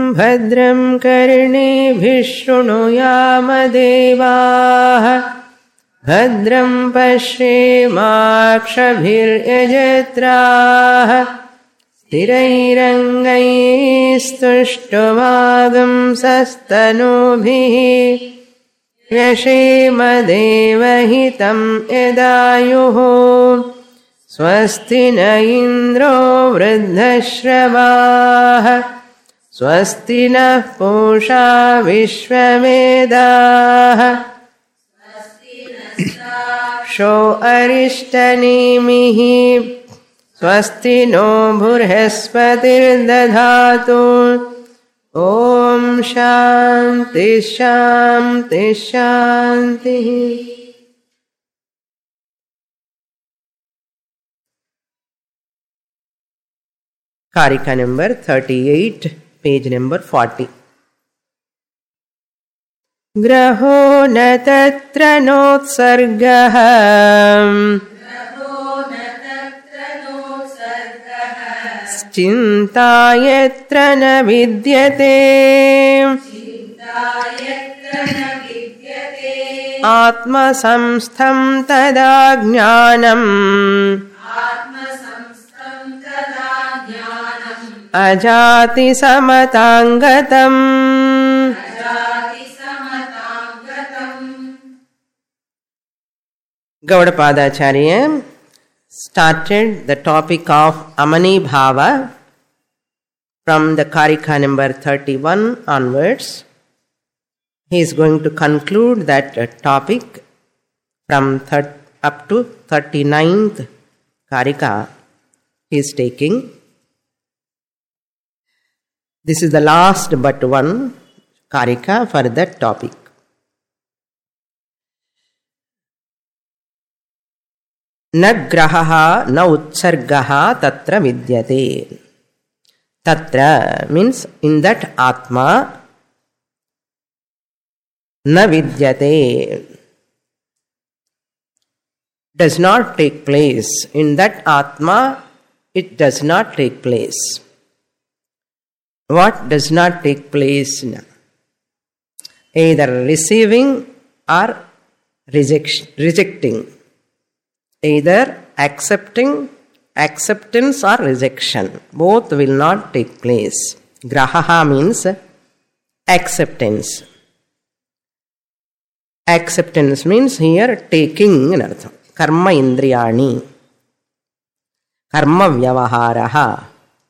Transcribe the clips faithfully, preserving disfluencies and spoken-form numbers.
भद्रं कर्णेभिः शृणुयाम देवाः भद्रं पश्येमाक्षभिर्यजत्राः स्थिरैरङ्गैस्तुष्टुवागुंसस्तनूभिः व्यशेम देवहितं यदायुः स्वस्ति न इन्द्रो वृद्धश्रवाः स्वस्ति नः पूषा विश्ववेदाः क्षो अरिष्टनेमिः स्वस्ति नो बृहस्पतिर्दधातु ॐ शान्ति शान्ति शान्तिः. Karika number thirty-eight, page number forty. ग्रहो न तत्र नोत्सर्गः चिन्ता यत्र न विद्यते आत्मसंस्थं तदा ज्ञानम् अजाति समतांगतम्. Gaudapadacharya started the topic of Amani Bhava from the Karika number thirty-one onwards. He is going to conclude that topic from thir- up to thirty-ninth Karika he is taking. This is the last but one Karika for that topic. न ग्रहः न उत्सर्गः तत्र विद्यते. Tatra means in that Atma, na vidyate does not take place. In that Atma, it does not take place. What does not take place? Either receiving or reject, rejecting. Either accepting, acceptance or rejection. Both will not take place. Grahaha means acceptance. Acceptance means here taking in artham. Karma indriyani. Karma vyavaharaha.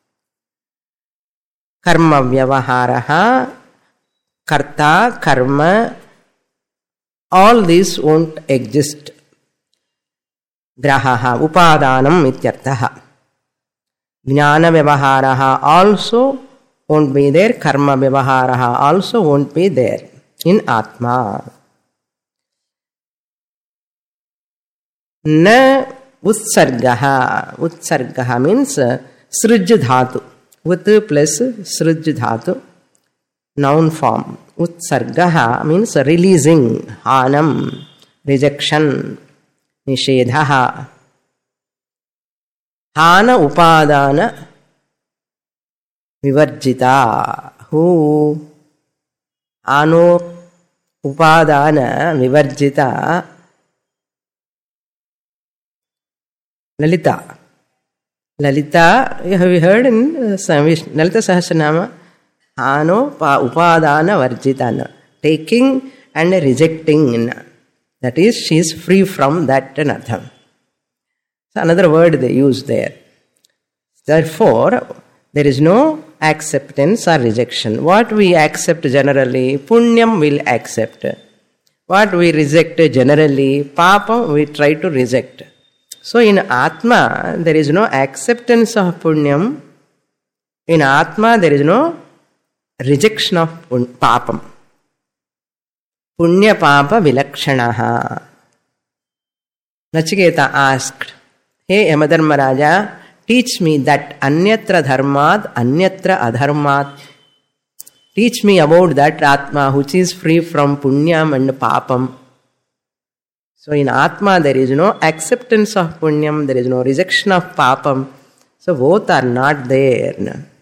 Karma vyavaharaha. Karta, karma. All these won't exist. Grahaha, upadanam ityarthaha. Jnana vyavaharaha also won't be there. Karma vyavaharaha also won't be there in Atma. Na utsargaha. Utsargaha means sruj dhatu. Ut plus sruj dhatu. Noun form. Utsargaha means releasing. Hanam. Rejection. Nishedhaha. Hana upadana vivarjita. Who? Ano upadana vivarjita. Lalita. Lalita, have you heard in uh, Lalita Sahasranama? Ano upadana varjitana. Taking and rejecting. That is, she is free from that anartham. So another word they use there. Therefore, there is no acceptance or rejection. What we accept generally, punyam will accept. What we reject generally, papam we try to reject. So in Atma, there is no acceptance of punyam. In Atma, there is no rejection of papam. Punya papa vilakshanaha. Nachiketa asked, Hey Yamadharmaraja, teach me that anyatra dharmat, anyatra adharmat. Teach me about that Atma which is free from punyam and papam. So in Atma there is no acceptance of punyam, there is no rejection of papam. So both are not there.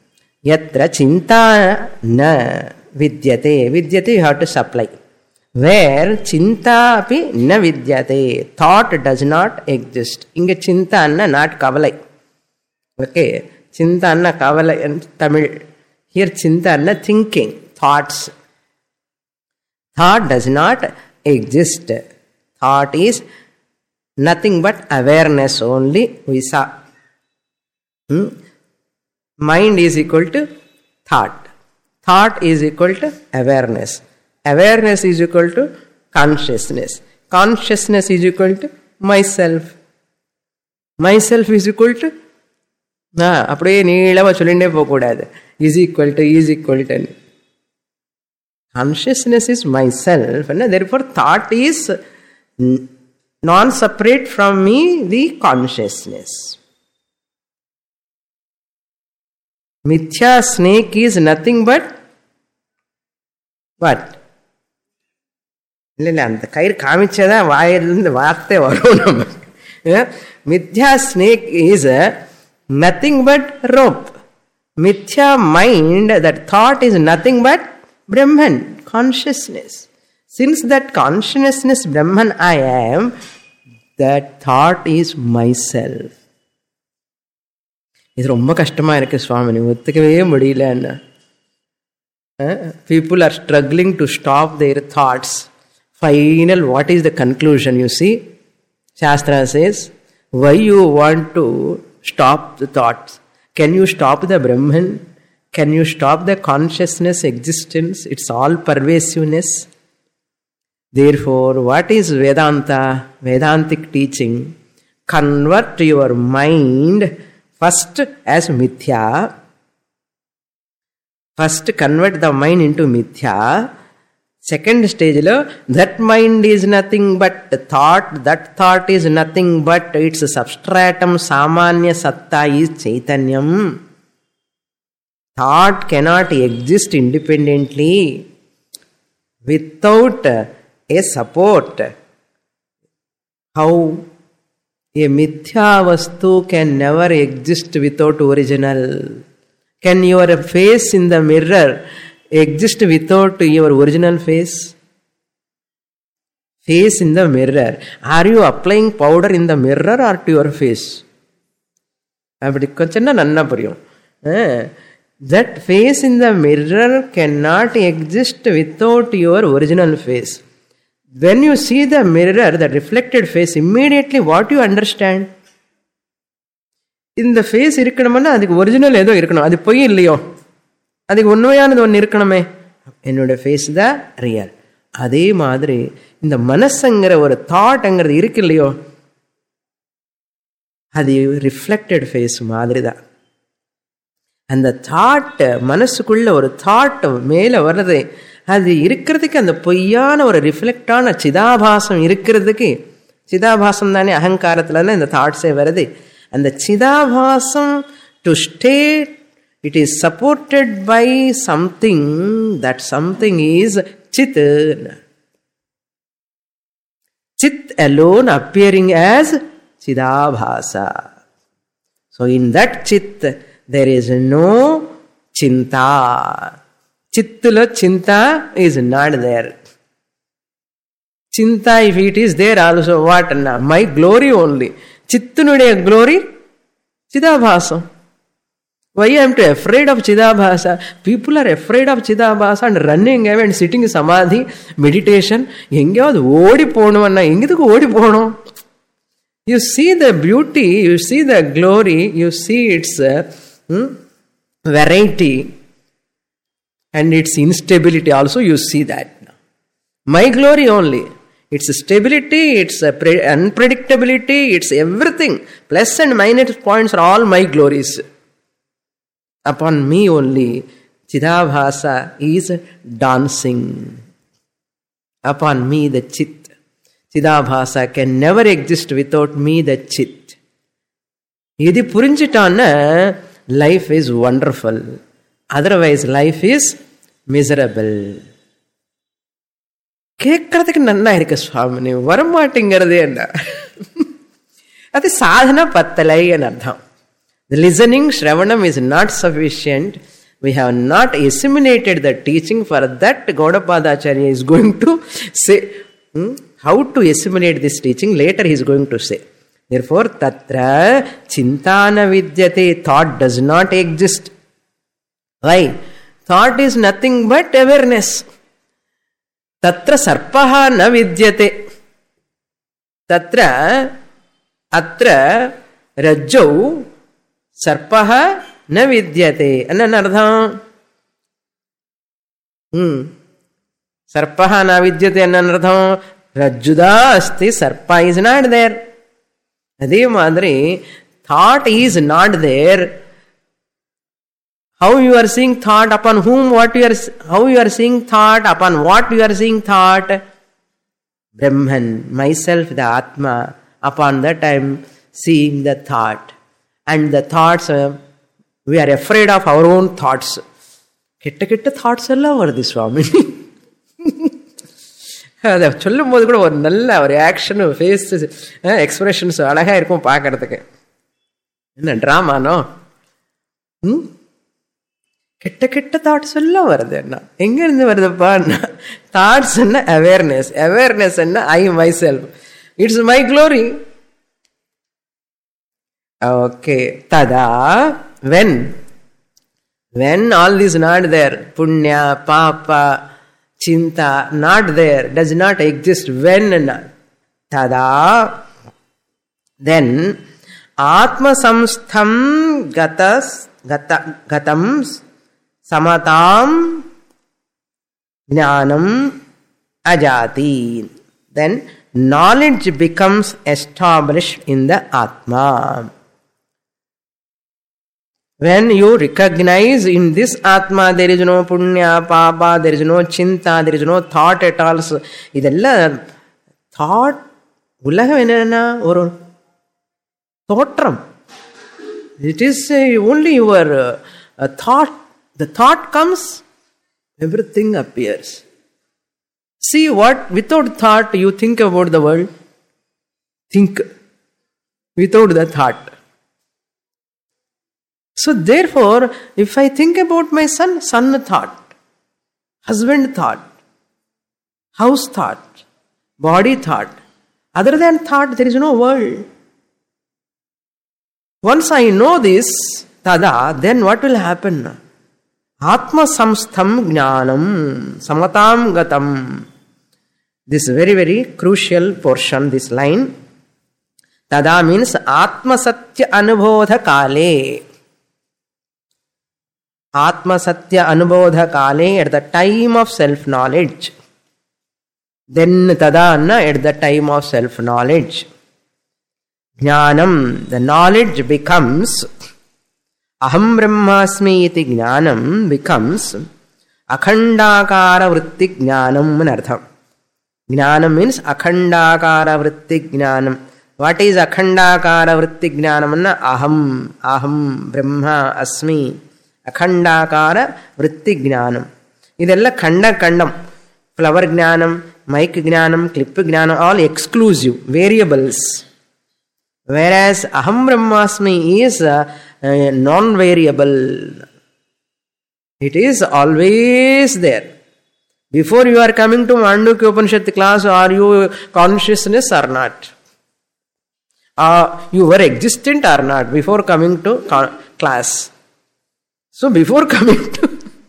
Yatra chinta na vidyate. Vidyate you have to supply. Where chinta api na vidyate. Thought does not exist. Inga chinta anna not kavalai. Okay. Chinta anna kavalai in Tamil. Here chinta anna thinking. Thoughts. Thought does not exist. Thought is nothing but awareness only. We saw. Hmm? Mind is equal to thought. Thought is equal to awareness. Awareness is equal to consciousness. Consciousness is equal to myself. Myself is equal to அப்படியே நீளமா சொல்லிட்டே போக கூடாது. Is equal to is equal to. Consciousness is myself, and therefore thought is non-separate from me, the consciousness. Mithya snake is nothing but what? இல்லை இல்லை அந்த கயிறு காமிச்சதான் வாயிலிருந்து வார்த்தை வரும் நமக்கு. Mithya snake is nothing but rope. Mithya mind, that thought is nothing but Brahman, consciousness. Since that consciousness Brahman I am, that thought is myself. இது ரொம்ப கஷ்டமா இருக்கு சுவாமி, ஒத்துக்கவே முடியல. People are struggling to stop their thoughts. Final, what is the conclusion? You see, Shastra says, why you want to stop the thoughts? Can you stop the Brahman? Can you stop the consciousness existence? It's all pervasiveness. Therefore, what is Vedanta? Vedantic teaching. Convert your mind first as mithya. First convert the mind into mithya. Second stage, that mind is nothing but thought. That thought is nothing but its substratum samanya satta is chaitanyam. Thought cannot exist independently without a support. How a mithya vastu can never exist without original. Can your face in the mirror exist without your original face? Face in the mirror. Are you applying powder in the mirror or to your face? அப்படி கொஞ்சம் நன்னா புரியும். That face in the mirror cannot exist without your original face. When you see the mirror, the reflected face, immediately what you understand? இந்த phase இருக்கணும்னா அதுக்கு original ஏதோ இருக்கணும். அது பொய் இல்லையோ, அதுக்கு உண்மையானது ஒன்று இருக்கணுமே. என்னோட ஃபேஸ் தான் ரியல். அதே மாதிரி இந்த மனசுங்கிற ஒரு தாட்ங்கிறது இருக்கு இல்லையோ, அது ரிஃப்ளெக்டட் ஃபேஸ் மாதிரி தான். அந்த தாட், மனசுக்குள்ள ஒரு தாட் மேலே வர்றது, அது இருக்கிறதுக்கு அந்த பொய்யான ஒரு ரிஃப்ளெக்டான சிதாபாசம் இருக்கிறதுக்கு, சிதாபாசம் தானே அகங்காரத்துல தான் இந்த தாட்ஸே வருது. அந்த சிதாபாசம் to stay, it is supported by something. That something is chit. Chit alone appearing as chidabhasa. So in that chit there is no chinta. Chittula chinta is not there. Chinta, if it is there also, what? My glory only. Chittunuடைய glory chidabhasam. Why I am to afraid of chidabhasa? People are afraid of chidabhasa and running away and sitting in samadhi, meditation. எங்கேயாவது ஓடி போகணும்னா எங்கதுக்கு ஓடி போகணும்? You see the beauty, you see the glory, you see its uh, hmm, variety and its instability also, you see that. My glory only. Its stability, its unpredictability, its everything. Plus and minus points are all my glories. Upon me only, Chidabhasa is dancing. Upon me the Chit. Chidabhasa can never exist without me the Chit. Idi purinjitana, life is wonderful. Otherwise, life is miserable. கேட்கறதுக்கு நன்னா இருக்கு சுவாமி, வரமாட்டேங்கிறது என்ன? அது சாதன பத்தலை என் அர்த்தம். The listening, Shravanam is not sufficient. We have not assimilated the teaching. For that, Gaudapada Acharya is going to say hmm, how to assimilate this teaching. Later he is going to say. Therefore, tatra chintana vidyate, thought does not exist. Why? Thought is nothing but awareness. Tatra sarpaha na vidyate. Tatra atra rajjau sarpaha na vidyate. Anna ardham? Hmm. Sarpaha na vidyate anna ardham? Rajjuda asti, sarpa is not there. Adhe madri, thought is not there. How you are seeing thought, upon whom, what you are, how you are seeing thought, upon what you are seeing thought? Brahman, myself, the Atma, upon that I am seeing the thought. And the thoughts, uh, we are afraid of our own thoughts. Ketta ketta thoughts alla varudhu Swami. அதை சொல்லும் போது கூட ஒரு நல்ல ஒரு action, face expressions அழகா இருக்கும் பார்க்கறதுக்கு. என்ன ட்ராமானோ? ம் கெட்ட கெட்ட தாட்ஸ் எல்லாம் வருது. என்ன எங்க இருந்து வருதுப்பா? தாட்ஸ் என்ன? அவேர்னஸ். அவேர்னஸ் என்ன? I myself, it's my glory. Okay. ததா when when all this not there, punya papa chinta not there, does not exist. When tada, then atma samstham gatas gata gatam samatam jnanam ajati, then knowledge becomes established in the atma. When you recognize in this Atma there is no punya, papa, there is no chinta, there is no thought at all. Idella thought, ulagam enna oru thotram. It is only your uh, thought. The thought comes, everything appears. See what, without thought you think about the world. Think without the thought. So therefore, if I think about my son, son thought, husband thought, house thought, body thought. Other than thought, there is no world. Once I know this, tada, then what will happen? Atma samstham jnanam samatam gatam. This very, very crucial portion, this line. Tada means atma satya anubodha kale. Atma Satya Anubodha Kale, at the time of self-knowledge. Then Tadanna, at the time of self-knowledge. Jnanam, the knowledge becomes, Aham Brahmasmi iti Jnanam becomes Akhandakara Vritti Jnanam anartham. Jnanam means Akhandakara Vritti Jnanam. What is Akhandakara Vritti Jnanam? Aham, Aham Brahma Asmi. ಅಖಂಡಾಕಾರ ವೃತ್ತಿ ಜ್ಞಾನಂ. ಇದೆಲ್ಲ ಖಂಡ ಖಂಡಂ. Flower ಜ್ಞಾನಂ, mike ಜ್ಞಾನಂ, clip ಜ್ಞಾನ, all exclusive variables. Whereas ಅಹಂ ಬ್ರಹ್ಮಾಸ್ಮಿ is non variable. It is always there. Before you are coming to Mandukya Upanishad class, are you consciousness or not? You were existent or not before coming to class? So before coming to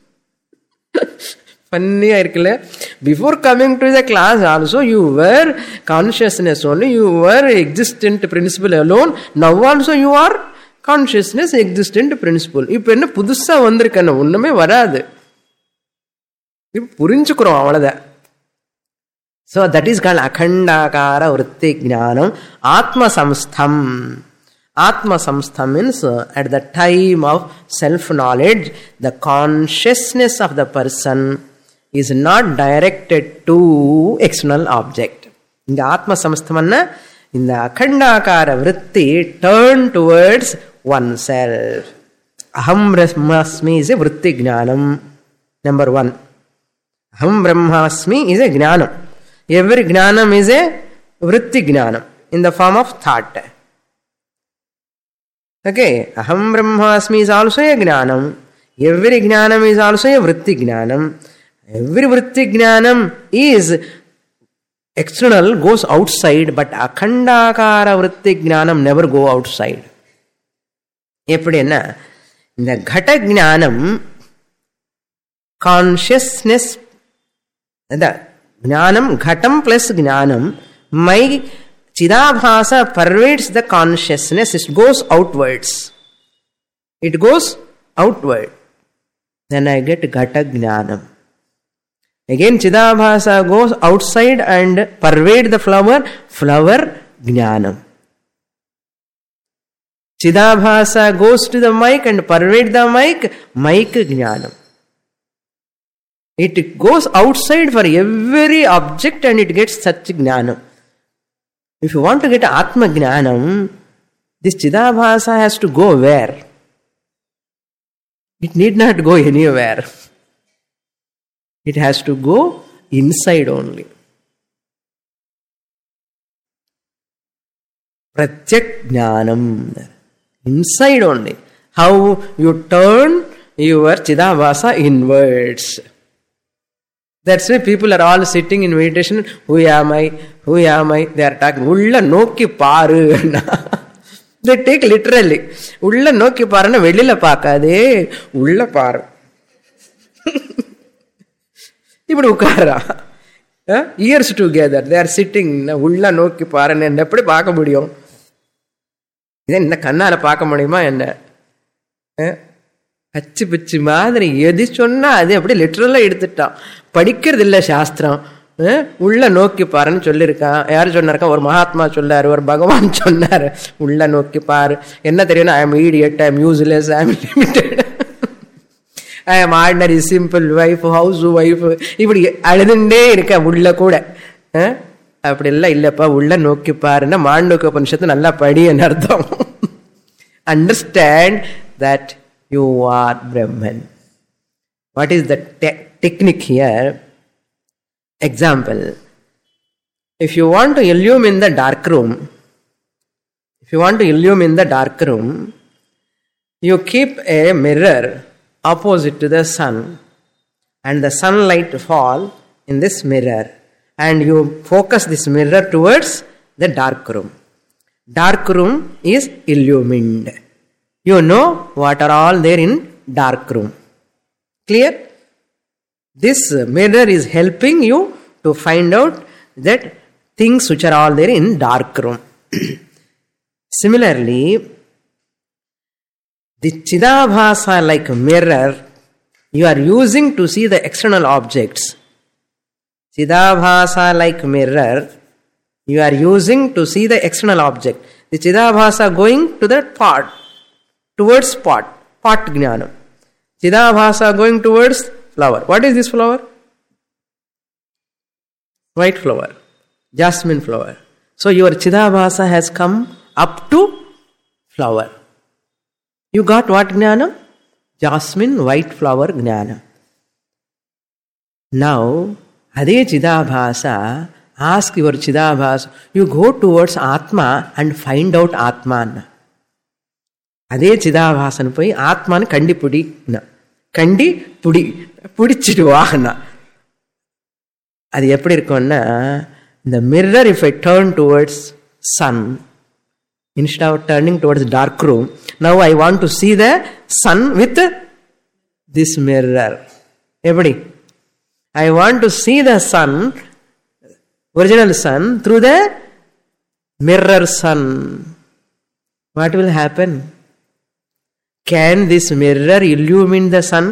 funny irukle, before coming to the class also you were consciousness only, you were existent principle alone. Now also you are consciousness existent principle. Ipo enna pudusa vandirukana onnume varadu, ipo purinchukurom avladha. So that is called akhandakara vritti jnanam. Atma samstham. Atma samstha means uh, at the time of self-knowledge, the consciousness of the person is not directed to external object. In the Atma samsthamanna, in the akhandakara vritti, turn towards oneself. Aham brahmasmi is a vritti jnanam. Number one. Aham brahmasmi is a jnanam. Every jnanam is a vritti jnanam in the form of thought. Okay, Aham Brahmasmi is also a Jnanam. Every jnanam is also a vritti jnanam. Every vritti jnanam is external, goes outside, but akhandakara vritti jnanam never go outside. Eppadina, the ghata jnanam, consciousness, the jnanam, ghatam plus jnanam, my Chidabhasa pervades the consciousness, it goes outwards. It goes outward. Then I get Ghata Jnanam. Again Chidabhasa goes outside and pervade the flower, flower Jnanam. Chidabhasa goes to the mic and pervade the mic, mic Jnanam. It goes outside for every object and it gets such Jnanam. If you want to get Atma Jnanam, this Chidabhasa has to go where? It need not go anywhere. It has to go inside only. Pratyak Jnanam. Inside only. How you turn your Chidabhasa inwards. That's why people are all sitting in meditation. Who am I? Who am I? They are talking. Ulla nokki paaru. They take literally. Ulla nokki paaru na velila paakade. Ulla paaru. Ippudu ukara. Years together. They are sitting. Ulla nokki paaru na eppadi paaka mudiyum. Then the kannala paaka mudiyuma enna? அச்சு பிச்சு மாதிரி எது சொன்னா அது அப்படி லிட்டரலா எடுத்துட்டான். படிக்கிறது இல்லை சாஸ்திரம். உள்ள நோக்கி பாருன்னு சொல்லியிருக்கான். யாரு சொன்னாருக்கா? ஒரு மகாத்மா சொன்னாரு, ஒரு பகவான் சொன்னாரு. உள்ள நோக்கி பாரு. என்ன தெரியும்? I am idiot, I am useless, I am limited, I am ordinary simple wife, housewife, இப்படி அழுதுண்டே இருக்க உள்ள கூட. அப்படி எல்லாம் இல்லப்பா. உள்ள நோக்கி பாருன்னா மாண்டூக்க உபனிஷத்து நல்லா படின்னு அர்த்தம். Understand that you are Brahman. What is the te- technique here? Example. If you want to illumine the dark room, if you want to illumine the dark room, you keep a mirror opposite to the sun and the sunlight fall in this mirror and you focus this mirror towards the dark room. Dark room is illumined. You know what are all there in dark room. Clear? This mirror is helping you to find out that things which are all there in dark room. Similarly, the Chidabhasa like mirror you are using to see the external objects. Chidabhasa like mirror you are using to see the external object. The Chidabhasa going to the pot. Towards pot, pot jnanam. Chidabhasa going towards flower. What is this flower? White flower. Jasmine flower. So your Chidabhasa has come up to flower. You got what jnanam? Jasmine, white flower jnanam. Now, Ade Chidabhasa, ask your Chidabhasa, you go towards Atma and find out Atman. அதே சிதாபாசன் போய் ஆத்மான்னு கண்டி புடினா கண்டி புடி பிடிச்சிடுவான்னா அது எப்படி இருக்கும்னா இந்த mirror if I turn towards sun instead of turning towards dark room, now I want to see the sun with this mirror. எப்படி? I want to see the sun, original sun, through the mirror sun. What will happen? Can this mirror illumine the sun?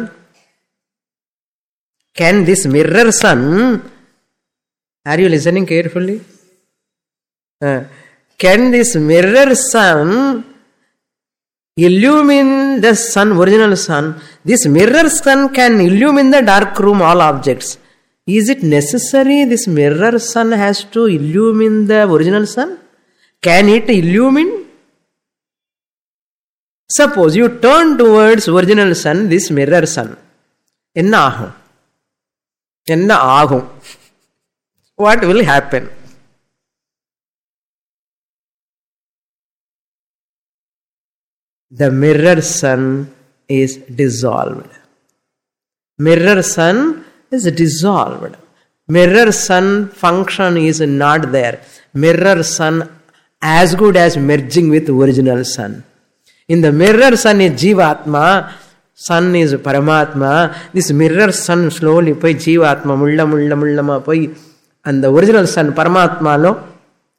Can this mirror sun, are you listening carefully? Uh, can this mirror sun illumine the sun, original sun? This mirror sun can illumine the dark room, all objects. Is it necessary this mirror sun has to illumine the original sun? Can it illumine? Suppose you turn towards original sun, this mirror sun. Enna agum? Enna agum? What will happen? The mirror sun is dissolved. Mirror sun is dissolved. Mirror sun function is not there. Mirror sun as good as merging with original sun. In the mirror sun is Jivatma, sun is Paramatma. This mirror sun slowly poi Jivatma mulla mulla mulla ma poi, and the original sun Paramatma lo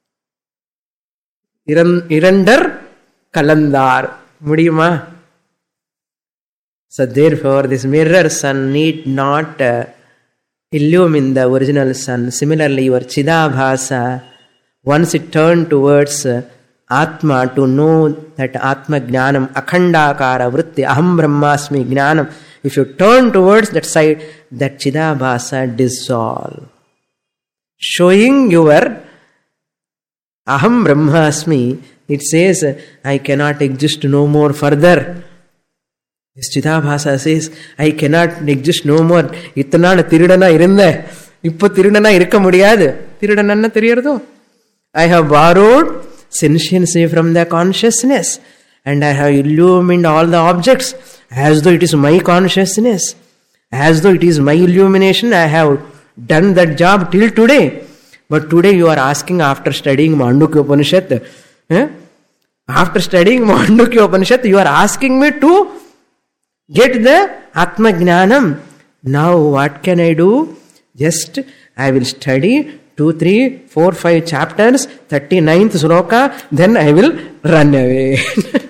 Irandar Kalandar Mudiyuma. So therefore this mirror sun need not uh, illumine the original sun. Similarly your Chidabhasa, once it turned towards uh, Atma, to know that Atma Jnanam, Akhandakara Vritti, Aham Brahmasmi Jnanam, if you turn towards that side, that Chidabhasa dissolve. Showing your Aham Brahmasmi, it says, I cannot exist no more further. This Chidabhasa says, I cannot exist no more. Itana Tiridana irinde. Ippo Tiridana irka mudiyadu. Tiridanana theriyardo. I have borrowed sentiency from the consciousness, and I have illumined all the objects as though it is my consciousness, as though it is my illumination. I have done that job till today. But today you are asking, after studying Mandukya Upanishad, eh? after studying Mandukya Upanishad, you are asking me to get the Atma Jnanam. Now what can I do? Just I will study two, three, four, five chapters, thirty-ninth sloka, then I will run away.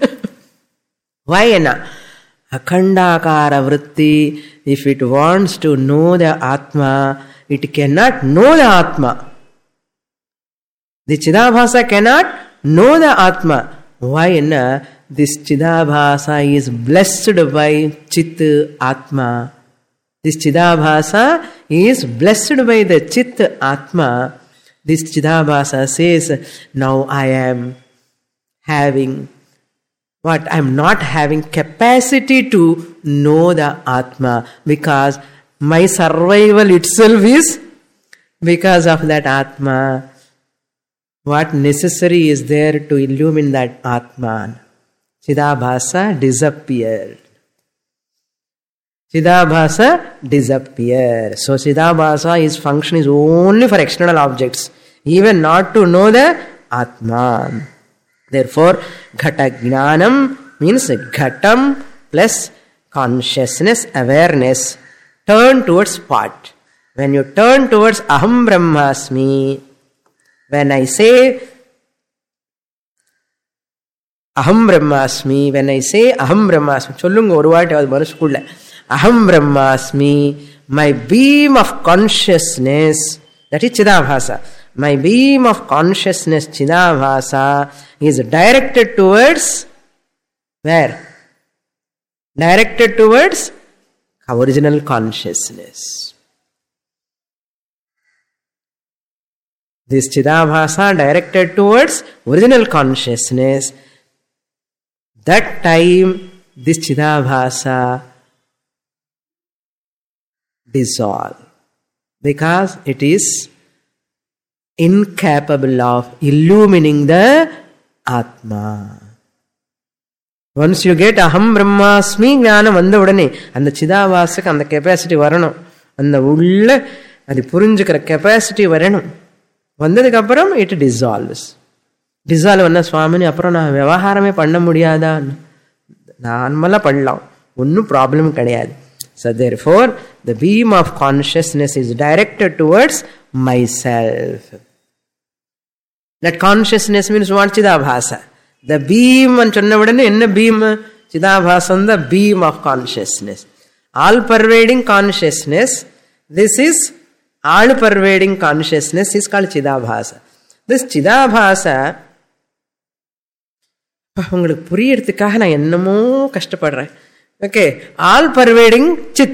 Why na? Akhandakara vritti, if it wants to know the Atma, it cannot know the Atma. The Chidabhasa cannot know the Atma. Why na? This Chidabhasa is blessed by Chit Atma. This Chidabhasa is blessed by the Chit Atma. This Chidabhasa says, now I am having what? I am not having capacity to know the Atma, because my survival itself is because of that Atma. What necessary is there to illumine that Atman? Chidabhasa disappeared. Chidabhasa disappeared. So Chidabhasa, his function is only for external objects, even not to know the Atman. Therefore, Ghata Jnanam means Ghatam plus consciousness, awareness. Turn towards what? When you turn towards Aham Brahmasmi, when I say Aham Brahmasmi, when I say Aham Brahmasmi, Chollunga oru vaati adu manasukulla. Aham Brahmasmi, my beam of consciousness, that is Chidabhasa. My beam of consciousness, Chidabhasa, is directed towards where? Directed towards original consciousness. This Chidabhasa directed towards original consciousness. That time, this Chidabhasa dissolve, because it is incapable of illumining the Atma. Once you get Aham Brahmasmi Jnanam vanda udane, and the Chidabhasakku and the capacity varanum, and the ulla adi purinjikra capacity varanum, vandadukku appuram it dissolves. Dissolve anna Swamini appuram na vyavaharame panna mudiyada, normala padlam, onnu problem kadiyadu. So therefore, the beam of consciousness is directed towards myself. That consciousness means what? Chidabhasa. The beam and channavadane enna beam? Chidabhasa, the beam of consciousness. All-pervading consciousness. This is all-pervading consciousness is called Chidabhasa. This Chidabhasa, உங்களுக்கு புரியறதுக்காக நான் என்னமோ கஷ்டப்படுறேன். Okay, all-pervading Chit.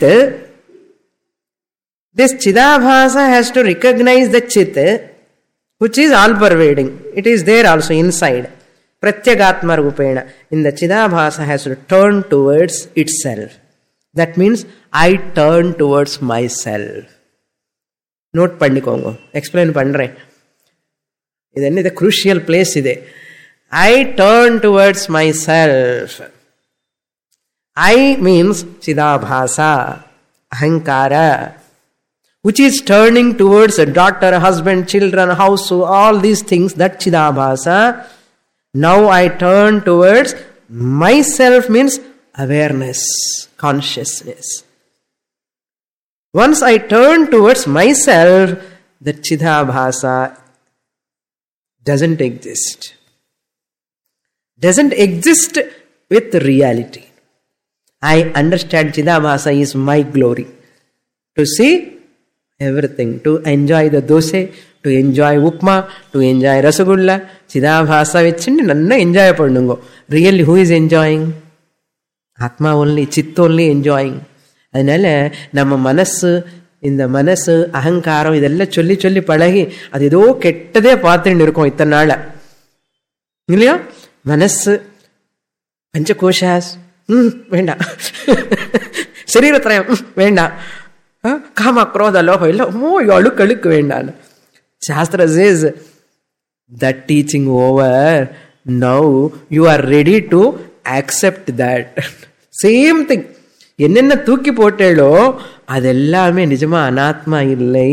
This Chidabhasa has to recognize the Chit, which is all-pervading. It is there also inside. Pratyagatma Rupena. In the Chidabhasa has to turn towards itself. That means I turn towards myself. Note pannikongo. Explain pandre. This is the crucial place. I turn towards myself. I means Chidabhasa, Ahankara, which is turning towards a daughter, husband, children, house, all these things, that Chidabhasa. Now I turn towards myself means awareness, consciousness. Once I turn towards myself, the Chidabhasa doesn't exist. Doesn't exist with reality. I understand Chidabhasa is my glory. To see everything, to enjoy the dosa, to enjoy upma, to enjoy rasagulla, Chidabhasa vechindi nanna enjoy pannungo. Really, who is enjoying? Atma only, Chit only enjoying. அதனால நம்ம மனசு, இந்த மனசு அகங்காரம் இதெல்லாம் சொல்லி சொல்லி பழகி அது ஏதோ கெட்டதே பார்த்துட்டு இருக்கோம் இத்தனை நாள இல்லையா? மனசு பஞ்சகோஷாஸ் ம் வேண்டாம், சரீரத்திரயம் வேண்டாம், காம குரோத லோகம் இல்லை, ஓ அழுக்கு அழுக்கு வேண்டாம். சாஸ்திர says that teaching over, now you are ready to accept that. Same thing. என்னென்ன தூக்கி போட்டேளோ அதெல்லாமே நிஜமா அனாத்மா இல்லை,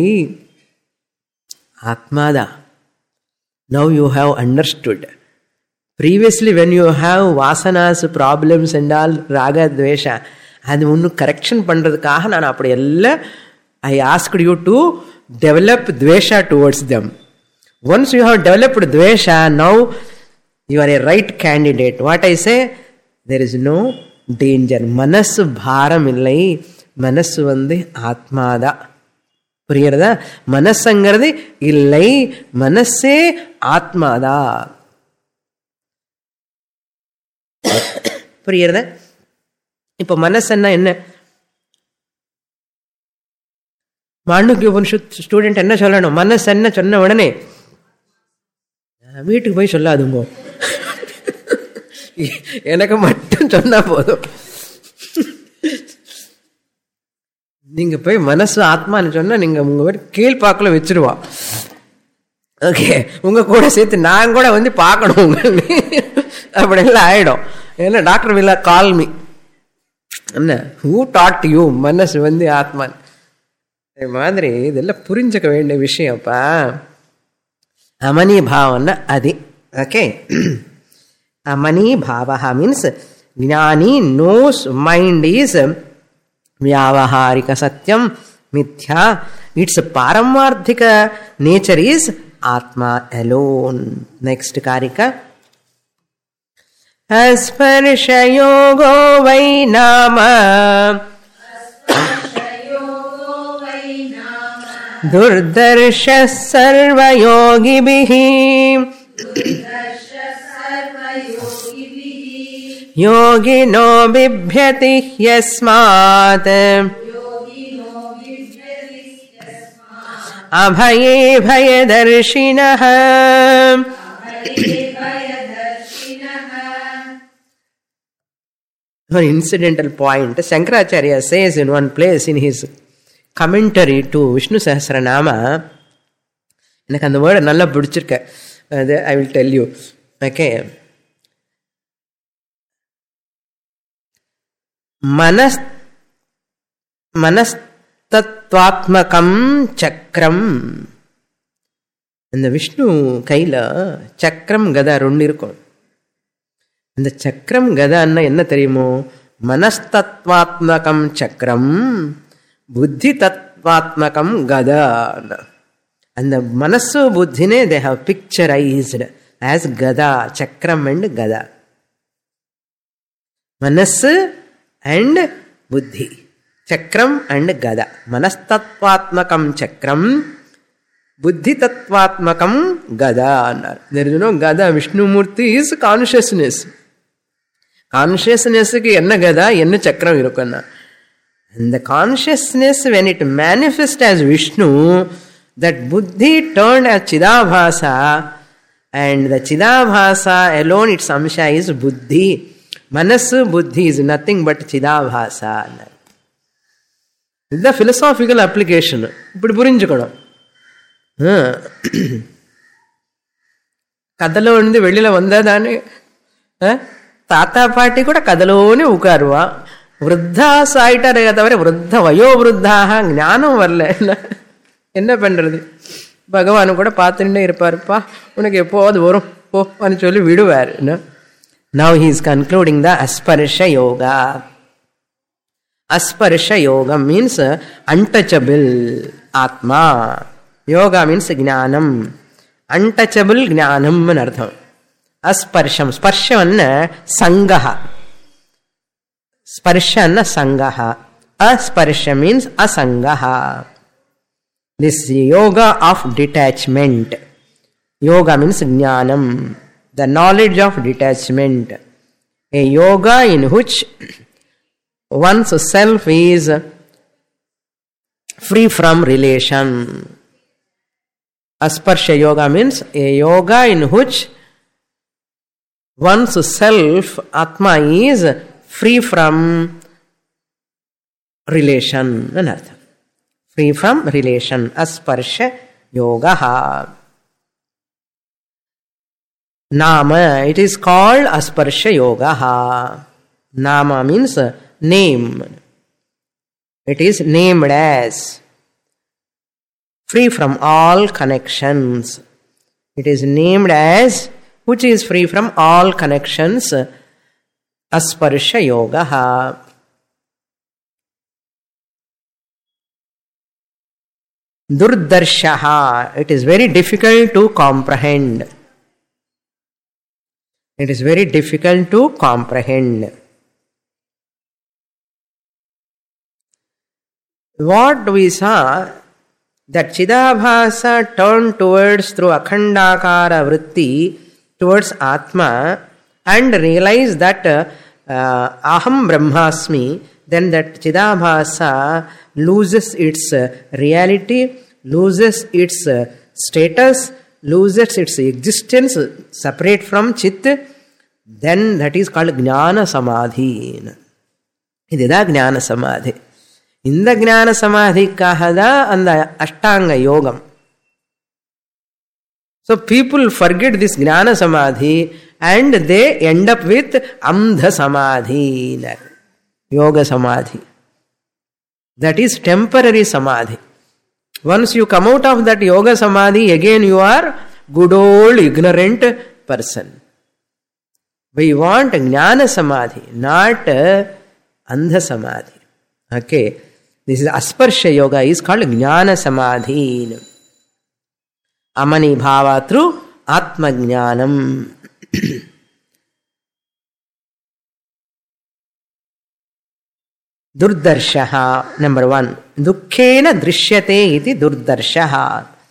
ஆத்மாதான். Now you have understood. Previously when you have vasanas, problems and all, raga, dvesha, அது ஒன்றும் கரெக்ஷன் பண்றதுக்காக நான் அப்படி எல்லாம் I asked you to develop dvesha towards them. Once you have developed dvesha, now you are a right candidate. What I say? There is no danger. மனசு பாரம் இல்லை, மனசு வந்து ஆத்மாதா. புரியுறதா? மனசுங்கிறது இல்லை, மனசே ஆத்மாதா. புரியுறதா? இப்ப மனசுன்னா என்ன? மாண்டூக்கிய உபனிஷத் ஸ்டூடெண்ட் என்ன சொல்லணும்? மனசு என்ன சொன்ன உடனே வீட்டுக்கு போய் சொல்லாதுங்கோ, எனக்கு மட்டும் சொன்னா போதும். நீங்க போய் மனசு ஆத்மான்னு சொன்னா நீங்க உங்க வீட்டு கீழ்பாக்கில் வச்சிருவா. ஓகே, உங்க கூட சேர்த்து நான் கூட வந்து பார்க்கணும் உங்க, அப்படிலாம் ஆயிடும். ஏன்னா டாக்டர் will call me. என்ன, who taught you மனசு வந்து ஆத்மான்? மாதிரி இதெல்லாம் புரிஞ்சுக்க வேண்டிய விஷயம்ப்பா. அமனி பாவம்னா அது. ஓகே, அமனி பாவஹா மீன்ஸ் ஞானி நோஸ் மைண்ட் இஸ் வியாவஹாரிக சத்தியம் மித்யா. இட்ஸ் பாரமார்த்திக நேச்சர் இஸ் ஆத்மா அலோன். நெக்ஸ்ட் காரிகா. ஸ்பர்ஷயோகோ வை நாம துர்தர்ஷ சர்வயோகிபிஹி யோகினோ பிப்யதி யஸ்மாத் அபயே பயதர்ஷினஹ. One incidental point, Shankaracharya says in one place in his commentary to Vishnu Sahasranama, எனக்கு அந்த வேர்டு நல்லா பிடிச்சிருக்க, அது I will tell you. Okay, மனஸ் மனஸ்தத்வாத்மகம் சக்கரம். இந்த விஷ்ணு கையில சக்கரம் கதா ரெண்டு இருக்கும். இந்த சக்கரம் கதான்னா என்ன தெரியுமோ? மனஸ்தத்வாத்மகம் சக்கரம், புத்தி தத்வாத்மகம் கதா. அந்த மனசு புத்தினே they have picturized as gada, chakram and gada. மனசு and buddhi, chakram and gada. மனஸ்தத்வாத்மகம் சக்கரம், buddhi tattvatmakam gada. There is no gada. Vishnumurti is consciousness. Consciousness ki enna gada, enna chakram irukkanna. And the consciousness, when it manifests as Vishnu, that buddhi turned as Chidabhasa, and the Chidabhasa alone, its amsha is buddhi. Manasu buddhi is nothing but Chidabhasa. This is the philosophical application. Ippudu purinjukkanum. కథలో నుండి వెళ్ళిలో వందా దాన్ని తాత పాటి కూడా కథలోనే ఉకారువా விருத்தாஸ் ஆயிட்டாரே தவிர விருத்த வயோவிருத்தாக ஞானம் வரல. என்ன என்ன பண்றது? பகவானு கூட பார்த்துட்டே இருப்பாருப்பா, உனக்கு எப்போது வரும் போன்னு சொல்லி விடுவார். Now he is concluding the Asparsha Yoga. Asparsha Yoga means untouchable Atma. Yoga means Jnanam. Untouchable Jnanam anartham. Asparsham. Sparshavanna Sangaha. Sparshanna Sangaha. Asparsha means Asangaha. This yoga of detachment. Yoga means Jnanam. The knowledge of detachment. A yoga in which one's self is free from relation. Asparsha yoga means a yoga in which one's self, Atma, is free from relation. Anartha. Free from relation. Asparsha yoga. Nama, it is called Asparsha yoga. Nama means name. It is named as free from all connections. It is named as which is free from all connections. Asparsha yoga. Durdarshaha, it is very difficult to comprehend. It is very difficult to comprehend. What we saw, that Chidabhasa turned towards through Akhandakara Vritti towards Atma and realized that uh, Aham Brahmasmi, then that Chidabhasa loses its uh, reality, loses its uh, status, loses its existence separate from Chit, then that is called Jnana Samadhi. Idida Jnana Samadhi. இந்த ஞான சமாதிக்காக தான் அந்த அஷ்டாங்க யோகம். So people forget this Jnana Samadhi and they end up with Amdha Samadhi, Yoga Samadhi. That is temporary Samadhi. Once you come out of that Yoga Samadhi, again you are good old ignorant person. We want Jnana Samadhi, not Andha Samadhi. Okay. This is Asparsha yoga is called Jnana Samadhi. Amani Bhava through Atma Jnanam. Durdarshaha, number one. Dukkhena drishyate iti durdarshaha.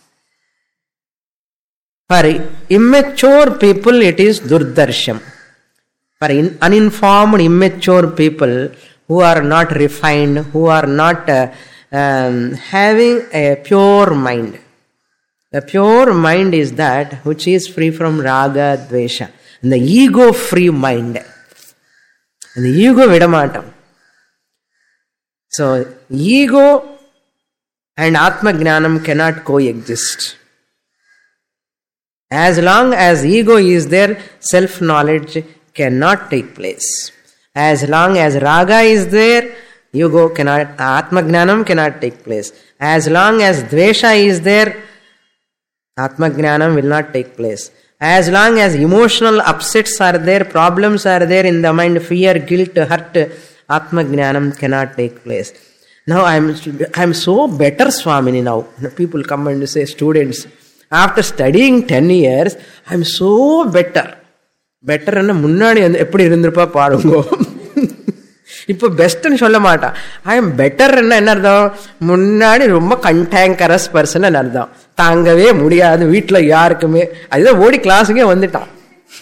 For immature people it is durdarsham. For in, uninformed, immature people who are not refined, who are not uh, um, having a pure mind. The pure mind is that which is free from raga, dvesha. And the ego-free mind. And the ego vidamatam. So, ego and Atma Jnanam cannot coexist. As long as ego is there, self-knowledge cannot take place. As long as raga is there, ego cannot, Atma Jnanam cannot take place. As long as dvesha is there, Atma Jnanam will not take place. As long as emotional upsets are there, problems are there in the mind, fear, guilt, hurt, Atma Jnanam cannot take place. Now I am I am so better, Swamini now. People come and say, students, after studying ten years, I am so better. Better என்ன முன்னாடி வந்து எப்படி இருந்திருப்பா பாருங்க. இப்போ பெஸ்ட்ன்னு சொல்ல மாட்டான். I am better என்ன என்ன அர்த்தம்? முன்னாடி ரொம்ப கண்டாங்கரஸ் பர்சன் அர்த்தம். தாங்கவே முடியாது வீட்டில் யாருக்குமே. அதுதான் ஓடி கிளாஸுக்கே வந்துட்டான்.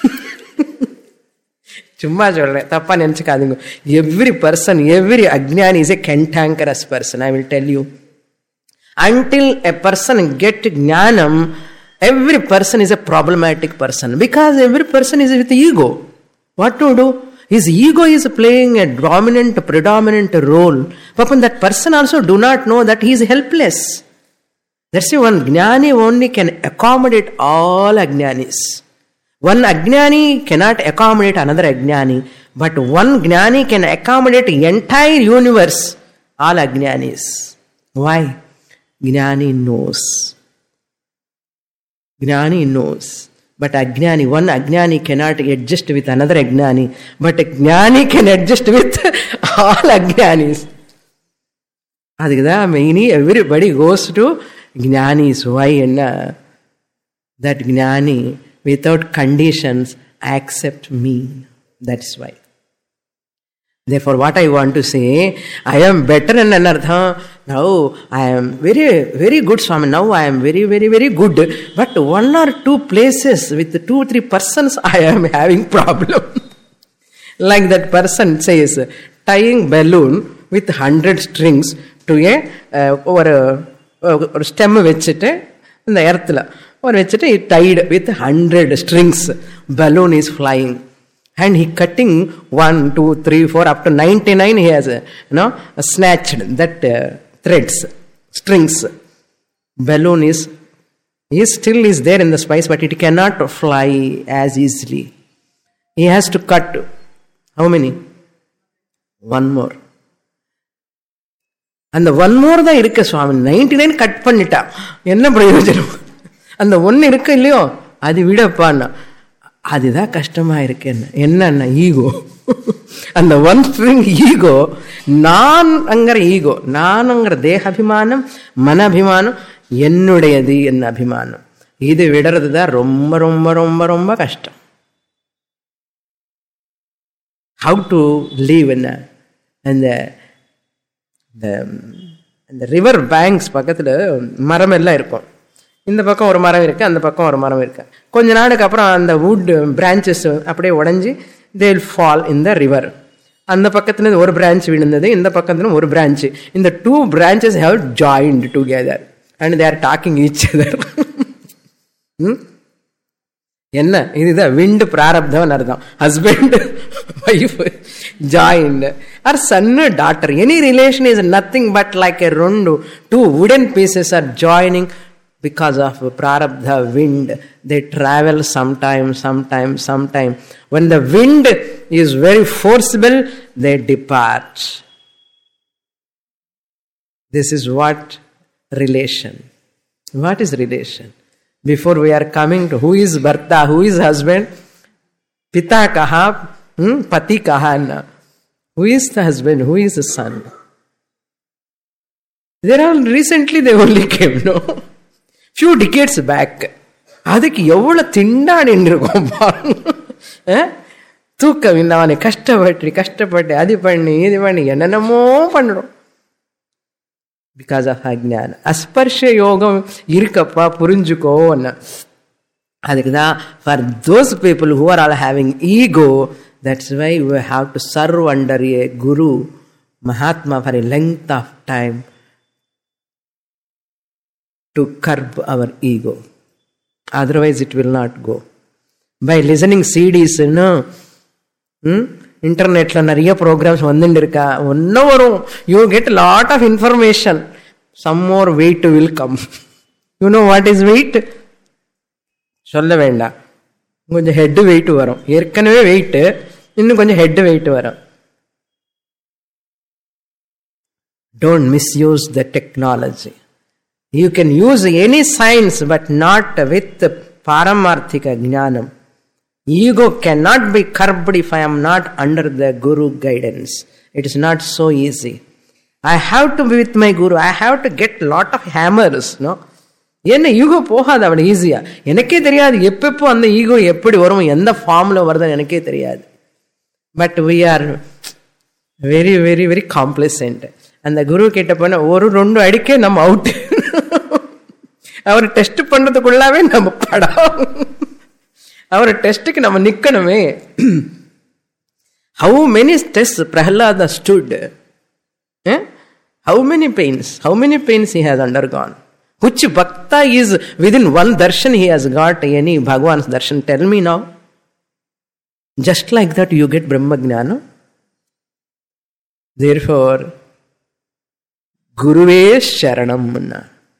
சும்மா சொல்றேன், தப்பா நினைச்சுக்காதுங்க. எவ்ரி பர்சன், எவ்ரி அஜ்ஞானி is a dangerous person. I will tell you. Until a person get ஞானம், every person is a problematic person because every person is with ego. What to do? His ego is playing a dominant, predominant role. But that person also do not know that he is helpless. That's why one Jnani only can accommodate all Ajnanis. One Ajnani cannot accommodate another Ajnani. But one Jnani can accommodate entire universe, all Ajnanis. Why? Jnani knows. Jnani knows. But Ajnani, one Ajnani cannot adjust with another Ajnani. But a Jnani can adjust with all Ajnanis. Adhikada meaning everybody goes to Jnanis. Why? And uh, that Jnani, without conditions, accept me. That's why. Therefore, what I want to say, I am better in anartha. Now, I am very, very good, Swami. Now, I am very, very, very good. But one or two places with two, three persons, I am having problem. Like that person says, tying balloon with hundred strings to a uh, over a, a stem vechite in the earth la or vechite tied with hundred strings. Balloon is flying. And he cutting one, two, three, four, up to ninety-nine. He has, uh, you know, snatched that uh, threads, strings. Balloon is, he still is there in the space, but it cannot fly as easily. He has to cut. How many? One more. And the one more da irukka Swami. ninety-nine cut pannita. Enna prayojanam? And the one irukka illiyo? Adi vidappa. அதுதான் கஷ்டமா இருக்கு. என்னன்னா ego. அந்த one string ego, நான் அங்கிற ego, நானுங்கிற தேகாபிமானம், மன அபிமானம், என்னுடையது என்ன அபிமானம், இது விடுறது தான் ரொம்ப ரொம்ப ரொம்ப ரொம்ப கஷ்டம். ஹவு டு லீவ் என்ன அந்த இந்த ரிவர் பேங்க்ஸ் பக்கத்தில் மரம் எல்லாம் இருக்கும். இந்த பக்கம் ஒரு மரம் இருக்கு, அந்த பக்கம் ஒரு மரம் இருக்கு. கொஞ்ச நாளுக்கு அப்புறம் அந்த வுட் பிரான்ச்சஸ் அப்படியே உடஞ்சி they will fall in the river. அந்த பக்கத்துல ஒரு பிரான்ச் விழுந்தது, இந்த பக்கத்துல ஒரு பிரான்ச். இந்த two branches have joined together and they are talking each other. என்ன இதுதான் விண்ட் பிராரப்தம் அர்த்தம். Husband wife joined or son daughter, any relation is nothing but like a rundu, two wooden pieces are joining. Because of prarabdha wind, they travel sometime, sometime, sometime. When the wind is very forcible, they depart. This is what relation. What is relation? Before we are coming to who is Bharta, who is husband, Pita kaha, hmm? Pati kaha. Who is the husband? Who is the son? There are recently they only came, no? Few decades back, அதுக்கு எவ்வளவு திண்டாடின்னு இருக்கும் பாருங்க. தூக்கம் இல்லாம கஷ்டப்பட்டு கஷ்டப்பட்டு அது பண்ணி இது பண்ணி என்னென்னமோ பண்ணுறோம். பிகாஸ் ஆஃப் அஜ்ஞான. அஸ்பர்ஷ யோகம் இருக்கப்பா, புரிஞ்சுக்கோ. அதுக்கு தான் for those people who are all having ego, that's why we have to serve under a guru Mahatma for a length of time to curb our ego. Otherwise it will not go. By listening C Ds, no, hmm? Internet la nariya programs vandindirka, onnu varum, you get a lot of information. Some more weight will come. You know what is weight? Solla venda. Konja head weight varum. Erkanave weight, innu konja head weight varum. Don't misuse the technology. You can use any science, but not with paramarthika jnanam. Ego cannot be curbed if I am not under the Guru guidance. It is not so easy. I have to be with my Guru. I have to get lot of hammers, no? என்ன ego போகாது அவன் ஈஸியா. எனக்கே தெரியாது எப்பப்போ அந்த ego எப்படி வரும், எந்த ஃபார்ம்ல வருதுன்னு எனக்கே தெரியாது. But we are very very very complacent. அந்த குரு கிட்ட போன ஒரு ரெண்டு அடிக்கே நம்ம அவுட். அவர் டெஸ்ட் பண்றதுக்குள்ளாவே நம்ம படம். அவர் டெஸ்ட்டுக்கு நம்ம நிக்கணுமே. How many tests Prahlada stood? Eh? How many pains? How many pains he has undergone? Which bhakta is within one darshan he has got any Bhagwan's darshan? Tell me now. Just like that you get Brahma Jnana. Therefore, Guruve Sharanam.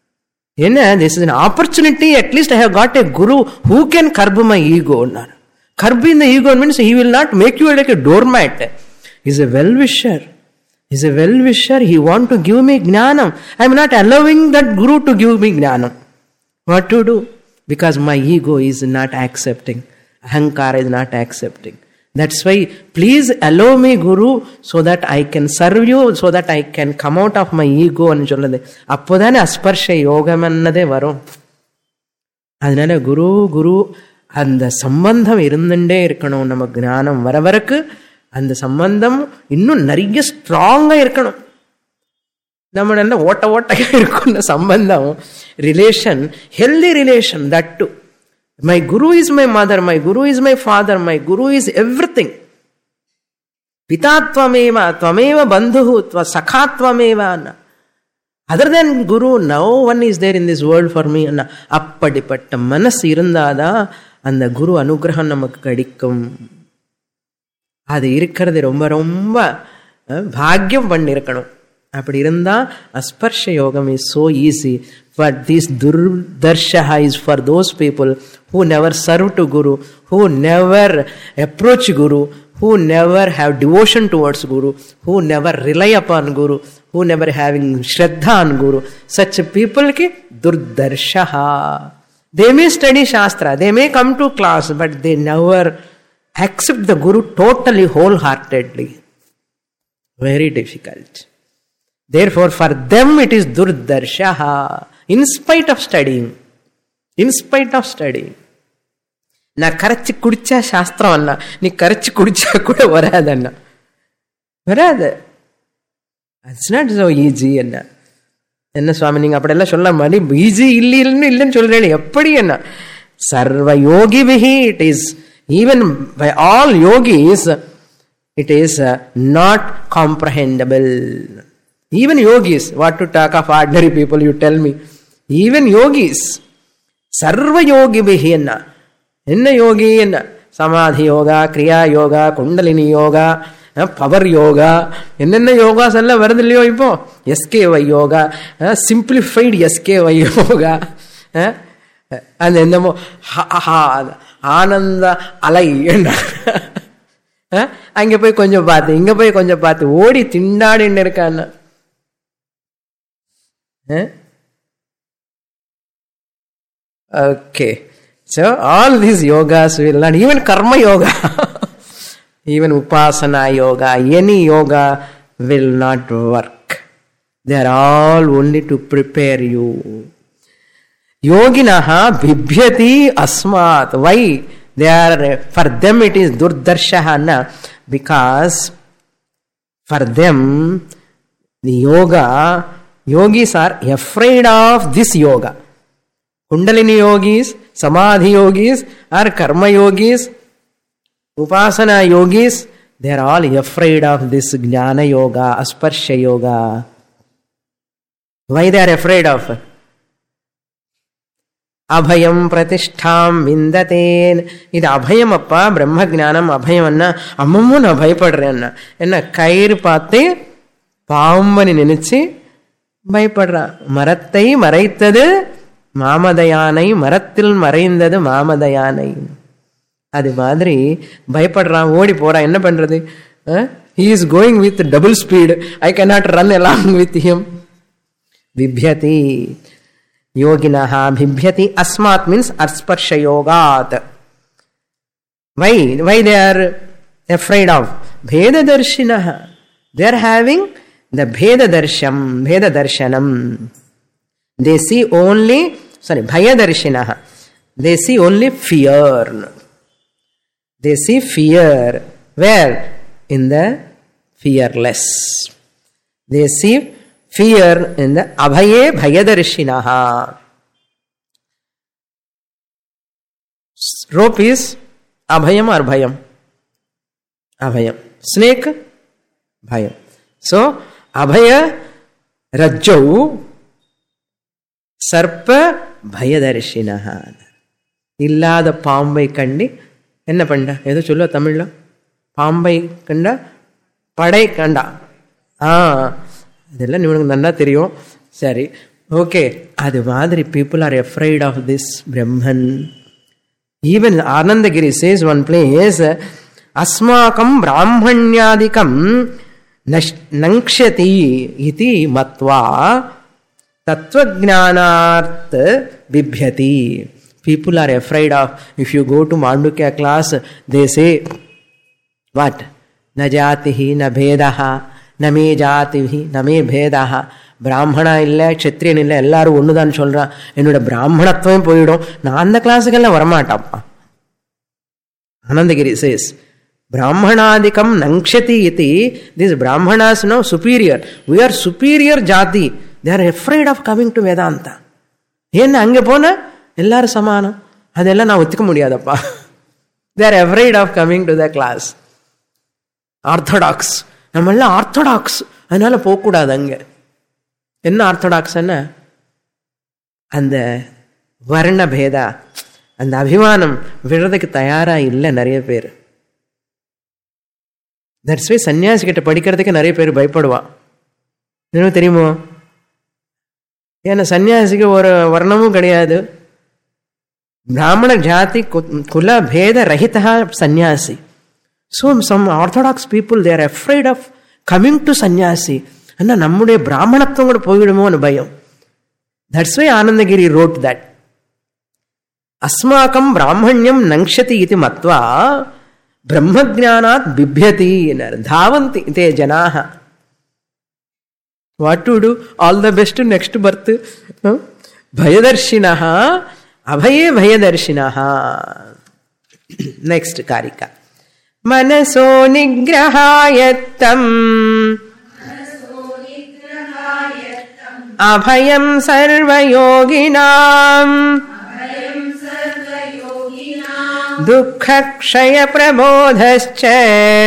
This is an opportunity. At least I have got a guru who can curb my ego. Curbing the ego means he will not make you like a doormat. He is a well-wisher. He is a well-wisher. He wants to give me jnanam. I am not allowing that guru to give me jnanam. What to do? Because my ego is not accepting. Ahankara is not accepting. That's why, please allow me, Guru, so that I can serve you, so that I can come out of my ego. அப்போதானே அஸ்பர்ஷ யோகம் என்னதே வரும். அதனால குரு குரு அந்த சம்பந்தம் இருந்துட்டே இருக்கணும். நம்ம ஞானம் வர வரக்கு அந்த சம்பந்தம் இன்னும் நிறைய ஸ்ட்ராங்கா இருக்கணும். நம்ம நல்ல ஓட்ட ஓட்டையா இருக்கும் சம்பந்தம், relation, healthy relation. That to my guru is my mother, my guru is my father, my guru is everything. Pita tvameva, tvameva bandhuhu, tva sakha tvameva. Other than guru, no one is there in this world for me. Appadipatta manas irundada and the guru anugraham namakku kadikkum. அது இருக்கிறது ரொம்ப ரொம்ப பாக்கியம் பண்ணிருக்கணும். அப்படி இருந்தா அஸ்பர்ஷ யோகம் is so easy. But this durdarshaha is for those people who never serve to Guru, who never approach Guru, who never have devotion towards Guru, who never rely upon Guru, who never having shraddha on Guru. Such people ki durdarshaha. They may study Shastra, they may come to class, but they never accept the Guru totally, wholeheartedly. Very difficult. Therefore, for them it is durdarshaha. In spite of studying, in spite of studying. Na karachi kudicha shastram anna, ni karachi kudicha kuda varadu anna. Varadu. It's not so easy anna. Enna Swami neenga appadella solla mani easy illi illu illen solreen eppadi anna. Sarva yogi vihi, it is even by all yogis, it is uh, not comprehensible. Even yogis, what to talk of ordinary people, you tell me. Even yogis, sarva yogi bihiyanna. Enna yogi enna? Samadhi yoga, kriya yoga, kundalini yoga, power yoga. Enna yogas alla varudilliyo ipo? S K Y yoga, simplified S K Y yoga. And ennamo ha ha ஆனந்த அலை என்ன அங்க போய் கொஞ்சம் பார்த்து இங்க போய் கொஞ்சம் பார்த்து ஓடி திண்டாடின்னு இருக்கான்னு. Okay, so all these yogas will not, even karma yoga, even upasana yoga, any yoga will not work. They are all only to prepare you. Yoginaha bibhyati asmat. Why? They are, for them it is durdarshahana, because for them the yoga, yogis are afraid of this yoga. Kundalini yogis, samadhi yogis, or karma yogis, upasana yogis, they are all afraid of this jnana yoga, asparsha yoga. Why they are afraid of? அபயம் பிரதிஷ்டாம் விந்ததேன். இது அபயம் அப்பா, பிரம்ம ஜானம் அபயம் அண்ணா. அம்மமும் நான் பயப்படுறேன் அண்ணா. என்ன கயிறு பார்த்து பாம்பனி நினைச்சு பயப்படுறான். மரத்தை மறைத்தது மாமதயானை, மரத்தில் மறைந்தது மாமதயானை. அது மாதிரி பயப்படுறான், ஓடி போறான். என்ன பண்றது? He is going with double speed. I cannot run along with him. Vibhyati. Yoginaha bibhyati asmat means asparsha yogat. Why? Why they are afraid of? Bheda darshinaha. They are having the bheda darsham, bheda darshanam. They see only, sorry, bhaya darshinaha. They see only fear. They see fear. Where? In the fearless. They see fear in the abhaye bhayadarshinaha. Rope is abhayam or bhayam? Abhayam. Snake? Bhayam. So, abhaya rajjau sarpa bhayadarshinaha. இல்லாத பாம்பை கண்டி என்ன பண்ண? ஏதோ சொல்லுவ தமிழ்ல. பாம்பை கண்டா படை கண்டா. ஆ, இதெல்லாம் இவனுக்கு நல்லா தெரியும். சரி, ஓகே. அது மாதிரி people are afraid of this Brahman. Even Anandagiri says one place, Asmakam Brahmanyadikam Nankshati iti matva Tattvajnanart bibhyati. People are afraid of, if you go to Mandukya class, they say, what? Na jatihi, na bhedaha, na me jatihi, na me bhedaha. பிராமணா இல்லை க்ஷத்ரியன் இல்லை எல்லாரும் ஒண்ணுதான் சொல்றான். என்னோட பிராமணத்துவம் போயிடும், நான் அந்த கிளாஸுக்கெல்லாம் வரமாட்டாப்பா. Anandagiri says, Brahmanadikam Nankshati iti. These Brahmanas know superior. We are superior jati. They are afraid of coming to Vedanta. ஏன்னா அங்கே போனா எல்லாரும் சமானம், அதெல்லாம் நான் ஒத்துக்க முடியாதப்பா. They are afraid of coming to the class. Orthodox, நம்ம எல்லாம் ஆர்த்தடாக்ஸ், அதனால போகக்கூடாது அங்க. என்ன ஆர்த்தடாக்ஸ்? என்ன அந்த வர்ண பேதா, அந்த அபிமானம் விடுறதுக்கு தயாரா இல்லை நிறைய பேர். தட்ஸ் வே சன்னியாசி கிட்ட படிக்கிறதுக்கு நிறைய பேர் பயப்படுவா. என்ன தெரியுமோ? ஏன்னா சன்னியாசிக்கு ஒரு வர்ணமும் கிடையாது. பிராமண ஜாதி குல பேத ரஹிதா சன்னியாசி. So some orthodox people, they are afraid of coming to sannyasi. அண்ணா நம்முடைய பிராமணத்துவம் கூட போயிடுமோன்னு பயம். That's why Anandagiri wrote that. Asmakam brahmanyam nankshati iti matva brahmajnanat bibhyati. Dhavanti te janaha. What to do? All the best to next birth. Bhayadarshinaha abhaye bhayadarshinaha. Next karika. Manaso nigrahayattam abhayam sarvayoginam dukkha kshaya prabodhascha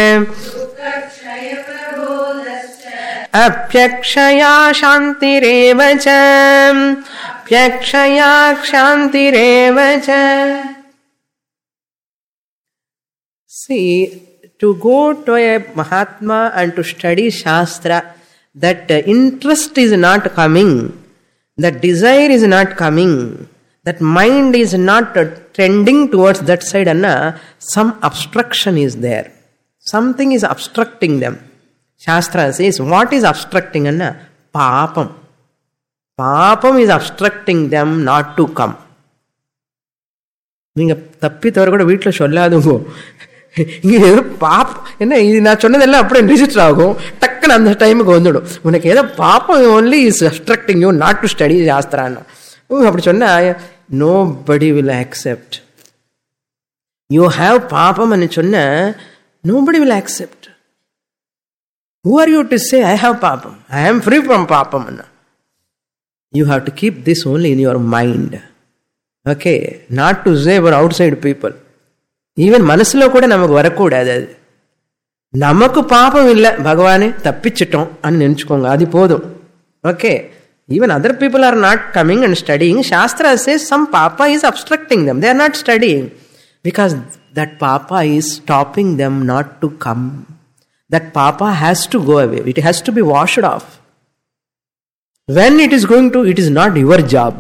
apyakshaya shantirevacha apyakshaya kshantirevacha. See, to go to a Mahatma and to study Shastra, that interest is not coming, that desire is not coming, that mind is not trending towards that side, Anna, some obstruction is there. Something is obstructing them. Shastra says, what is obstructing, Anna? Papam. Papam is obstructing them not to come. நீங்க தப்பி தவிர கூட வீட்டில் சொல்லாதுங்கோ. இங்கே ஏதோ pop என்ன இது நான் சொன்னதெல்லாம் அப்படியே ரிஜிஸ்டர் ஆகும், டக்குன்னு அந்த டைமுக்கு வந்துடும். உனக்கு ஏதோ பாப்பம் only is obstructing you not to study சாஸ்திரான்னு அப்படி சொன்னா nobody will accept. You have பாப்பம் சொன்ன nobody will accept. Who are you to say I have பாப்பம், ஐ ஆம் ஃப்ரீ ஃப்ரம் பாப்பம்? You have to keep this only in your mind. Okay, not to say for outside people. Even மனசுல கூட நமக்கு வரக்கூடாது. அது நமக்கு பாபம் இல்லை, பகவானே தப்பிச்சிட்டோம் அன்னு நினைச்சுக்கோங்க, அது போதும். Okay, even other people are not coming and studying. Shastra says some பாப்பா is obstructing them. They are not studying because that papa is stopping them not to come. That papa has to go away. It has to be washed off. When it is going to, it is not your job.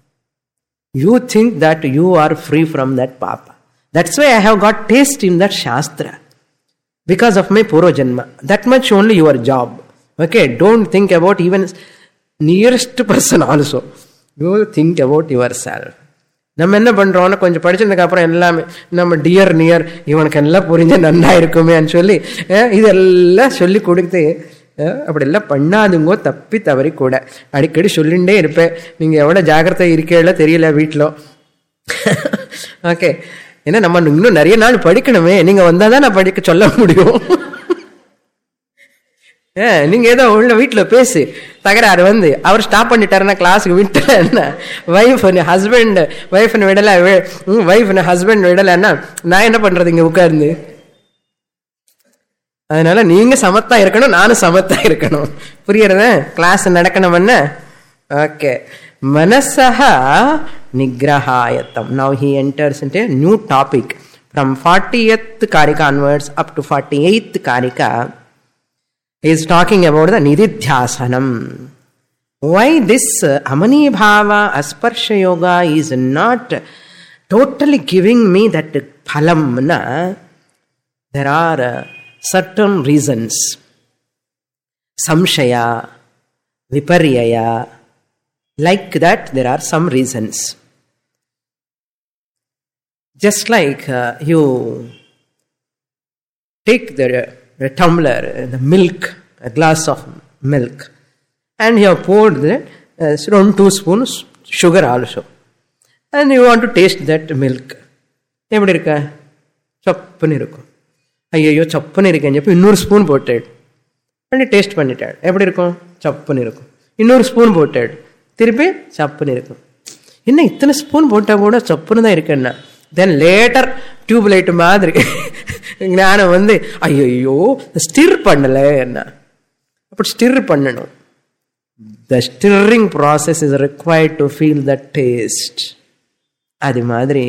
You think that you are free from that papa. That's why I have got taste in that Shastra. Because of my Purva Janma. That much only your job. Okay, don't think about even nearest person also. You think about yourself. நம்ம என்ன பண்றோம்னா கொஞ்சம் படிச்சதுக்கு அப்புறம் எல்லாமே நம்ம dear near இவனுக்கு எல்லாம் புரிஞ்ச நன்னா இருக்குமேன்னு சொல்லி இதெல்லாம் சொல்லி கொடுத்து அப்படியெல்லாம் பண்ணாதுங்கோ. தப்பி தவறி கூட அடிக்கடி சொல்லிகிட்டே இருப்பேன். நீங்கள் எவ்வளோ ஜாக்கிரதை இருக்கேல தெரியல வீட்டில். ஓகே, ஏன்னா நம்ம இன்னும் நிறைய நாள் படிக்கணுமே. நீங்கள் வந்தால் தான் நான் படிக்க சொல்ல முடியும். ஏ நீங்கள் ஏதோ உள்ள வீட்டில் பேசி தகராறு வந்து அவர் ஸ்டாப் பண்ணிட்டாருன்னா கிளாஸுக்கு விட்டல என்ன, ஒய்ஃப் ஹஸ்பண்ட் ஒய்ஃப்னு விடலை, ஒய்ஃப்னு ஹஸ்பண்ட் விடலைன்னா நான் என்ன பண்ணுறது இங்கே உட்கார்ந்து? அதனால நீங்க சமத்தா இருக்கணும், நானும் சமத்தா இருக்கணும். புரியறத? கிளாஸ் நடக்கணும்னா ஓகே. மனசஹ நிகிரஹாயத்தம். Now he enters into a new topic. From fortieth karika onwards up to forty-eighth karika, he is talking about the nididhyasanam. Why this amani bhava asparsha yoga is not totally giving me that phalam, na, there are uh, certain reasons. Samshaya, viparyaya, like that there are some reasons. Just like uh, you take the, the tumbler, the milk, a glass of milk, and you have poured the, uh, around two spoons sugar also, and you want to taste that milk. எப்படி இருக்கா? சப்புன்னு இருக்கும். ஐயோ சப்புன்னு இருக்கேன்னு చెప్పి இன்னொரு spoon போட்டாடு பண்ணி டேஸ்ட் பண்ணிட்டாடு. எப்படி இருக்கும்? சப்புன்னு இருக்கும். இன்னொரு ஸ்பூன் போட்டாடு, திருப்பி சப்புன்னு இருக்கும். என்ன இத்தனை ஸ்பூன் போட்டால் கூட சப்புன்னு தான் இருக்குன்னா, தென் லேட்டர் டியூப் லைட் மாதிரி ஞானம் வந்து ஐயோ ஸ்டிர் பண்ணல என்ன, அப்படி ஸ்டிர் பண்ணணும். The stirring process is required to feel the taste. அது மாதிரி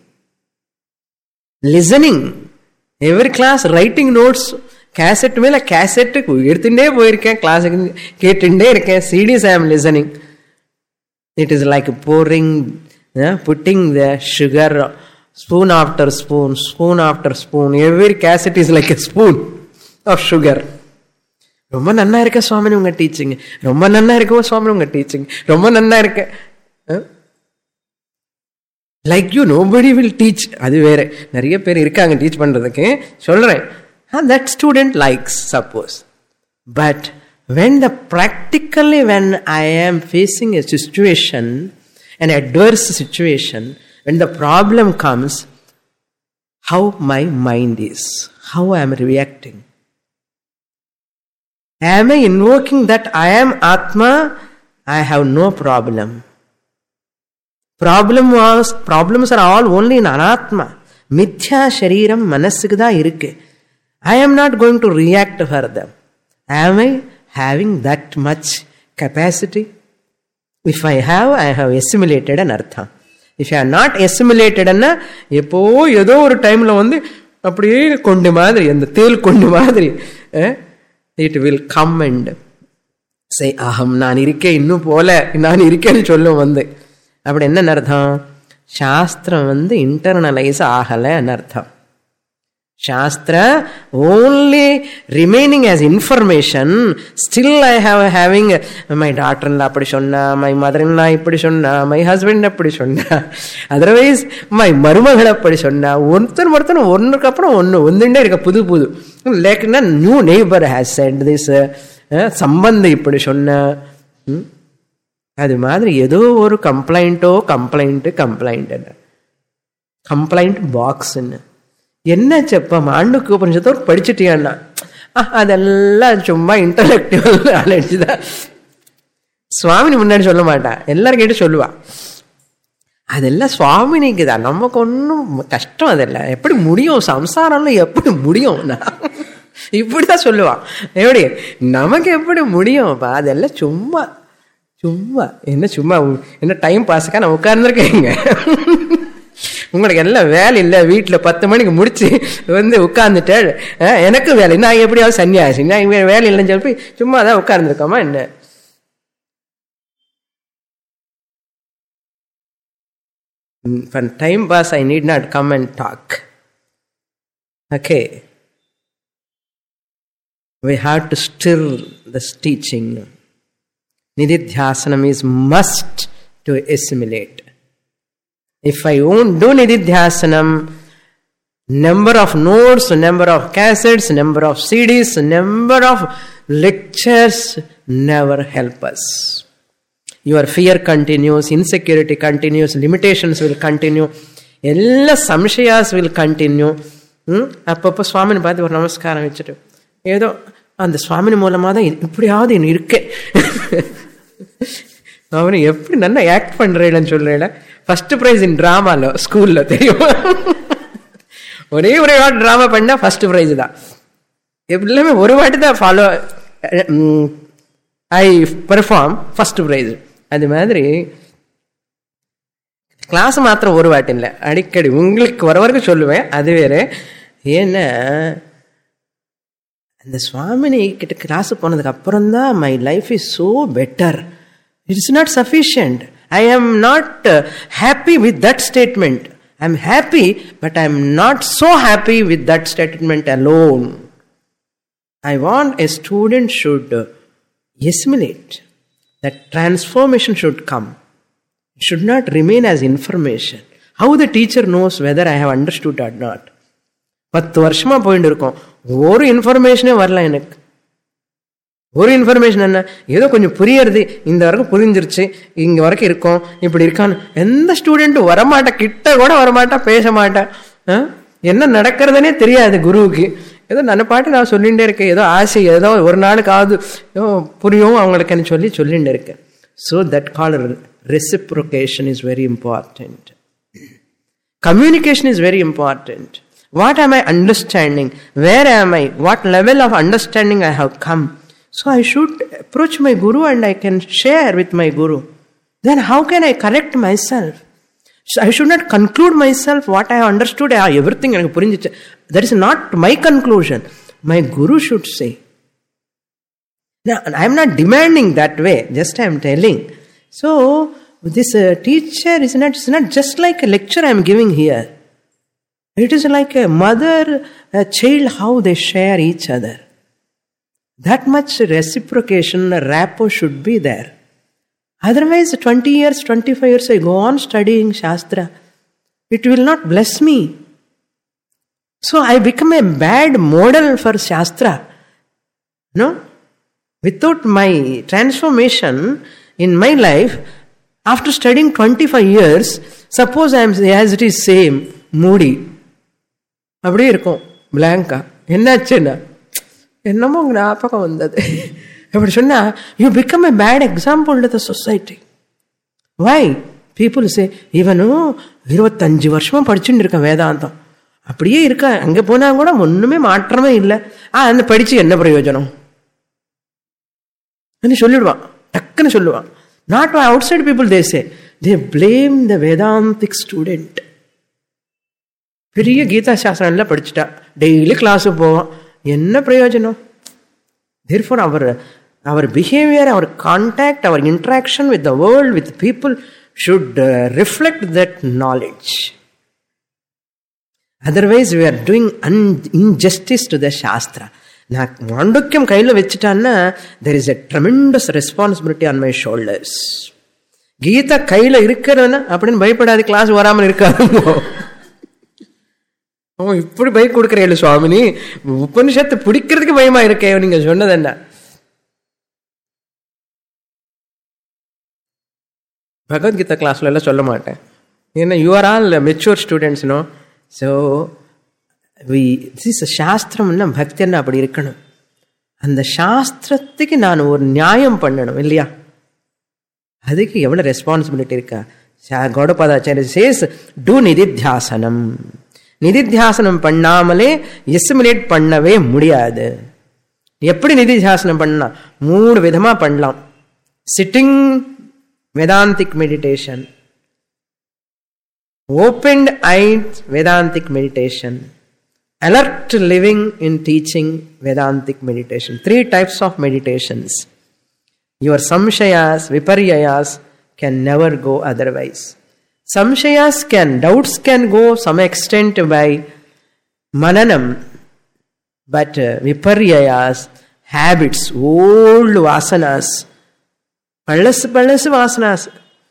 listening, every class writing notes, cassette மேல கேசட் எடுத்துட்டே போயிருக்கேன், கிளாஸுக்கு கேட்டுட்டே இருக்கேன். CDs I am listening. It is like boring, putting the sugar spoon after spoon, spoon after spoon. Every cassette is like a spoon of sugar. ரொம்ப நன்னா இருக்க சுவாமி உங்க டீச்சிங், ரொம்ப நன்னா இருக்கோ சுவாமி உங்க டீச்சிங், ரொம்ப நன்னா இருக்க. Like you nobody will teach. அது வேற, நிறைய பேர் இருக்காங்க டீச் பண்றதுக்கு. சொல்றேன், that student likes suppose. But when the practically when I am facing a situation, an adverse situation, when the problem comes, how my mind is, how I am reacting. Am I invoking that I am Atma? I have no problem. Problem was, problems are all only in Anatma. Mithya Shariram Manasukku da irukku. I am not going to react for them. Am I having that much capacity? If I have, I have assimilated an artha. If I am not assimilated, anna எப்போ ஏதோ ஒரு டைம்ல வந்து அப்படியே கொண்டு மாதிரி, அந்த தேல் கொண்டு மாதிரி, it will come and say, aham, நான் இருக்கேன், இன்னும் போல, நான் இருக்கேன்னு சொல்லும் வந்து. அப்படி என்ன அர்த்தம்? சாஸ்திரம் வந்து இன்டர்னலைஸ் ஆகலைன்னு அர்த்தம். Shastra only remaining as information. Still I have having my daughter-in-law appadi sonna, my mother-in-law ippadi sonna, my husband appadi sonna, otherwise my marumagal appadi sonna. Orthar orthar onnukku appuram onnu ondinde irukka pudu pudu. Like a new neighbor has said this, sambandha ippadi sonna. அது மாதிரி ஏதோ ஒரு கம்ப்ளைண்ட்டோ complaint complaint complaint பாக்ஸ்ன்னு என்ன செப்ப மாண்டுக்கு உபனிஷத்தை படிச்சுட்டியான்னா, அதெல்லாம் சும்மா இன்டலெக்சுவல் நாலேஜ் தான். சுவாமினி முன்னாடி சொல்ல மாட்டா, எல்லாரும் கேட்டு சொல்லுவா. அதெல்லாம் சுவாமினிக்கு தான், நமக்கு ஒன்றும் கஷ்டம் அதெல்லாம். எப்படி முடியும் சம்சாரம்ல, எப்படி முடியும்னா இப்படிதான் சொல்லுவான். எப்படி நமக்கு எப்படி முடியும்ப்பா, அதெல்லாம் சும்மா சும்மா என்ன சும்மா என்ன டைம் பாஸுக்கா நான் உட்கார்ந்துருக்கேங்க. உங்களுக்கு எல்லாம் வேலை இல்லை, வீட்டில் பத்து மணிக்கு முடிச்சு வந்து உட்கார்ந்துட்டு எனக்கு வேலை, நான் எப்படியாவது சன்னியாசி, நான் வேலை இல்லைன்னு சொல்லி சும்மா தான் உட்கார்ந்துருக்கோமா என்ன? For time pass I need not come and talk. Okay, we have to stir this teaching. Nididhyasanam is must to assimilate. If I won't do Nididhyasanam, number of notes, number of cassettes, number of C Ds, number of lectures never help us. Your fear continues, insecurity continues, limitations will continue, எல்லா சம்சயாஸ் will continue. அப்பப்போ சுவாமின்னு பார்த்து ஒரு நமஸ்காரம் வச்சுட்டு ஏதோ அந்த சுவாமினி மூலமாக தான் இப்படியாவது இன்னும் இருக்கேன், அவனு எப்படி நல்லா ஆக்ட் பண்றேன்னு சொல்றேன். ஃபர்ஸ்ட் பிரைஸ் இன் டிராமால ஸ்கூல்ல தெரியும், ஒரே ஒரே வாட்டி டிராமா பண்ணா ஃபர்ஸ்ட் பிரைஸ் தான். எல்லாமே ஒரு வாட்டி தான் follow I perform first prize. அது மாதிரி கிளாஸ் மாத்திரம் ஒரு வாட்டி இல்லை, அடிக்கடி உங்களுக்கு வர வரைக்கும் சொல்லுவேன். அது வேற. ஏன்னா அந்த சுவாமினி கிட்ட கிளாஸ் போனதுக்கு அப்புறம் தான் my life is so better. It's not sufficient. I am not uh, happy with that statement. I'm happy, but I'm not so happy with that statement alone. I want a student should assimilate. That transformation should come. It should not remain as information. How the teacher knows whether I have understood or not? பத்து வருஷமா போயிட்டு இருக்கோம், ஒரு இன்ஃபர்மேஷனே வரல எனக்கு. ஒரு information என்ன, ஏதோ கொஞ்சம் புரியறது, இந்த வரைக்கும் புரிஞ்சிருச்சு, இங்க வரைக்கும் இருக்கோம், இப்படி இருக்கான்னு. எந்த ஸ்டூடெண்ட்டும் வரமாட்டா, கிட்ட கூட வரமாட்டா, பேச மாட்டா. என்ன நடக்கிறதுனே தெரியாது குருவுக்கு. ஏதோ நான் பாட்டு நான் சொல்லிகிட்டே இருக்கேன், ஏதோ ஆசை, ஏதோ ஒரு நாளுக்காவது ஏதோ புரியும் அவங்களுக்கு சொல்லி சொல்லிட்டு இருக்கேன். So that call reciprocation is very important. Communication is very important. What am I understanding? Where am I? What level of understanding I have come? So I should approach my guru and I can share with my guru. Then how can I correct myself? So I should not conclude myself what I understood. Everything that is not my conclusion. My guru should say. Now I am not demanding that way. Just I am telling. So this uh, teacher is not, it's not just like a lecture I am giving here. It is like a mother, a child, how they share each other. That much reciprocation, rapport should be there. Otherwise, twenty years, twenty-five years, I go on studying Shastra. It will not bless me. So I become a bad model for Shastra. No? Without my transformation in my life, after studying twenty-five years, suppose I am as it is same, moody. அப்படியே இருக்கும், பிளாங்கா. என்னாச்சுன்னா என்னமோ ஞாபகம் வந்தது அப்படி சொன்னா, you become a bad example to the society. Why people say, இவனும் இருபத்தஞ்சு வருஷமா படிச்சுட்டு இருக்க வேதாந்தம், அப்படியே இருக்க, அங்கே போனா கூட ஒண்ணுமே மாற்றமே இல்லை, ஆ அந்த படிச்சு என்ன பிரயோஜனம் சொல்லிடுவான், டக்குன்னு சொல்லுவான். Not outside people they say, they blame the Vedantic student. பெரிய கீதா சாஸ்திரம் எல்லாம் படிச்சுட்டா, டெய்லி கிளாஸுக்கு போவான், என்ன பிரயோஜனம்? Therefore, our, our behavior, our contact, our interaction with the world, with people should uh, reflect that knowledge. Otherwise, we are doing un- injustice to the Shastra. நான் மாண்டூக்கியம் கையில் வச்சுட்டான்னா, there is a tremendous responsibility on my shoulders. Geetha கையில் இருக்கிறவன அப்படின்னு பயப்படாது, class வராமல் இருக்காது. ஓ இப்படி bike கொடுக்குறேன் சுவாமினி, உபனிஷத்தை பிடிக்கிறதுக்கு பயமா இருக்கே நீங்க சொன்னது என்ன? பகவத்கீதா கிளாஸ்ல எல்லாம் சொல்ல மாட்டேன், ஏன்னா you are all mature students. No. So we this சாஸ்திரம்னா பக்தின்னா அப்படி இருக்கணும். அந்த சாஸ்திரத்துக்கு நான் ஒரு நியாயம் பண்ணணும் இல்லையா? அதுக்கு எவ்வளவு ரெஸ்பான்சிபிலிட்டி இருக்கா? கௌடபாதாச்சாரிய சேஸ் டூ நிதித்தியாசனம். நிதித்தியாசனம் பண்ணாமலே எசிமுலேட் பண்ணவே முடியாது. எப்படி நிதித்தியாசனம் பண்ணா? மூணு விதமா பண்ணலாம். Sitting Vedantic meditation, opened eyed Vedantic meditation, alert living in teaching Vedantic meditation. Three types of meditations. Your samshayas, viparyayas can never go otherwise. Samshayas can, doubts can go some extent by mananam, but uh, viparyayas, habits, old vasanas, palas palas vasanas.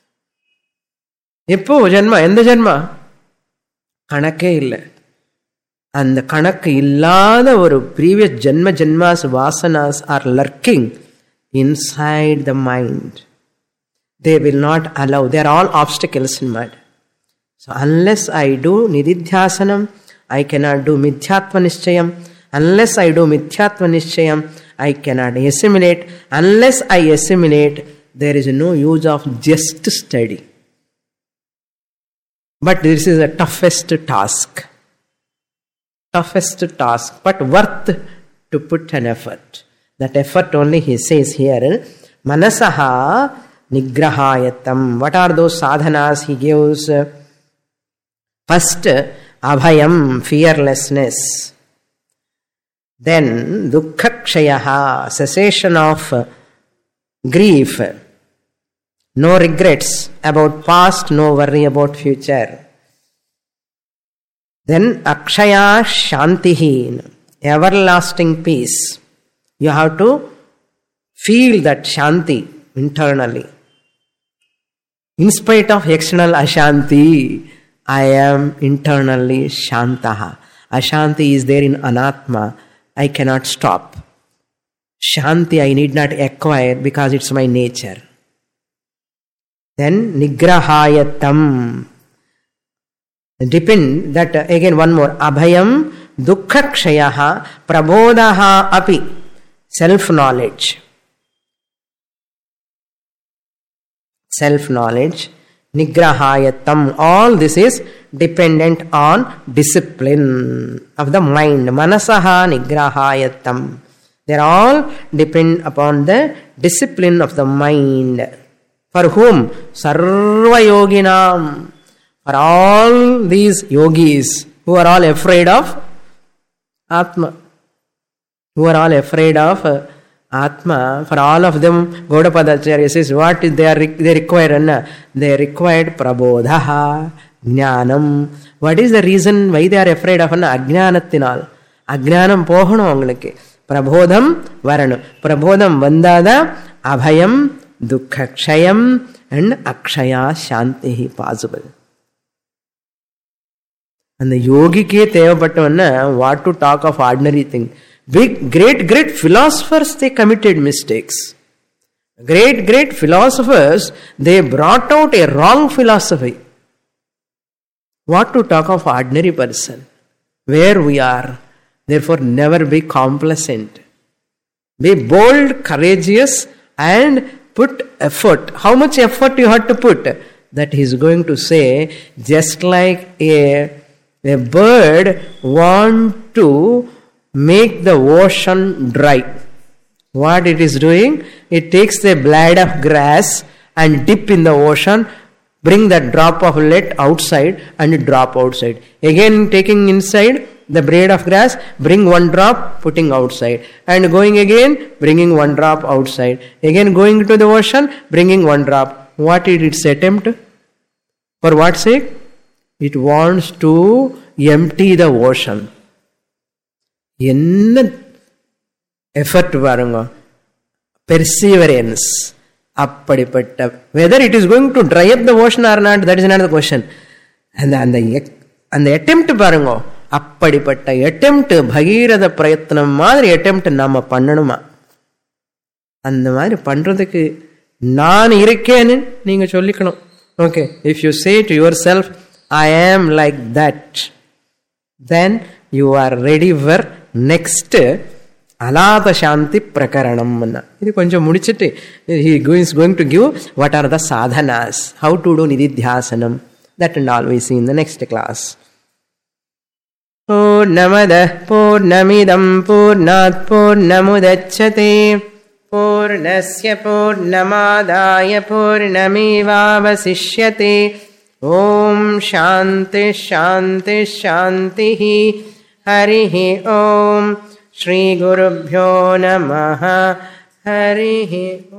எப்போ ஜென்மா, எந்த ஜென்மா கணக்கே இல்லை. அந்த கணக்கு இல்லாத ஒரு previous ஜென்ம ஜென்மாஸ் வாசனாஸ் are lurking inside the mind. They will not allow. They are all obstacles in mind. So unless I do nididhyasanam, I cannot do midhyatva nischayam. Unless I do midhyatva nischayam, I cannot assimilate. Unless I assimilate, there is no use of just study. But this is the toughest task. Toughest task, but worth to put an effort. That effort only he says here, manasaha nigrahayatam. What are those sadhanas he gives? First, abhayam, fearlessness. Then, dukkha kshayaha, cessation of grief. No regrets about past, no worry about future. Then akshaya shantihi, everlasting peace. You have to feel that shanti internally. In spite of external ashanti, I am internally shantaha. Ashanti is there in anatma. I cannot stop. Shanti I need not acquire because it's my nature. Then nigrahayatam. Depend that uh, again one more. Abhayam dukkha kshayaha prabodaha api. Self-knowledge. Self-knowledge. Nigrahayatam. All this is dependent on discipline of the mind. Manasaha nigrahayatam. They all depend upon the discipline of the mind. For whom? Sarva yoginam. For all these yogis who are all afraid of Atma. Who are all afraid of uh, Atma. For all of them, Gaudapadacharya says, what is they, are, they require? Anna? They required prabodhaha, jnanam. What is the reason why they are afraid of Anna? Ajnanathinal. Ajnanam pohano angalake. Prabodham varanu. Prabodham vandada, abhayam, dukkha kshayam, and akshaya shantihi possible. And the yogike tevapattavanna, what to talk of ordinary thing. Big, great, great philosophers, they committed mistakes. Great, great philosophers, they brought out a wrong philosophy. What to talk of ordinary person? Where we are. Therefore, never be complacent. Be bold, courageous, and put effort. How much effort you have to put? That he is going to say, just like a, a bird want to make the ocean dry. What it is doing? It takes a blade of grass and dip in the ocean, bring that drop of lead outside and drop outside. Again taking inside the blade of grass, bring one drop, putting outside. And going again, bringing one drop outside. Again going to the ocean, bringing one drop. What is its attempt? For what sake? It wants to empty the ocean. என்ன effort பாருங்க, perseverance. அப்படிப்பட்ட whether it is going to dry up the ocean or not, that is another question. அந்த அந்த அந்த attempt பாருங்க, அப்படிப்பட்ட attempt பகீரத பிரயத்னம் மாதிரி attempt நாம பண்ணணுமா? அந்த மாதிரி பண்றதுக்கு நான் இருக்கேன்னு நீங்க சொல்லிக்கணும். Okay, if you say to yourself I am like that, then you are ready for next Alata Shanti Prakaranam. This konjam mudichitte he is going to give what are the sadhanas, how to do nididhyasanam. That and all we see in the next class. Purnamada Purnamidam Purnat Purnamudachyate Purnasya Purnamadaya Purnamivavasishyate. Om Shanti Shanti Shantihi. Harihi Om. Shri Gurubhyo Namaha. Harihi Om.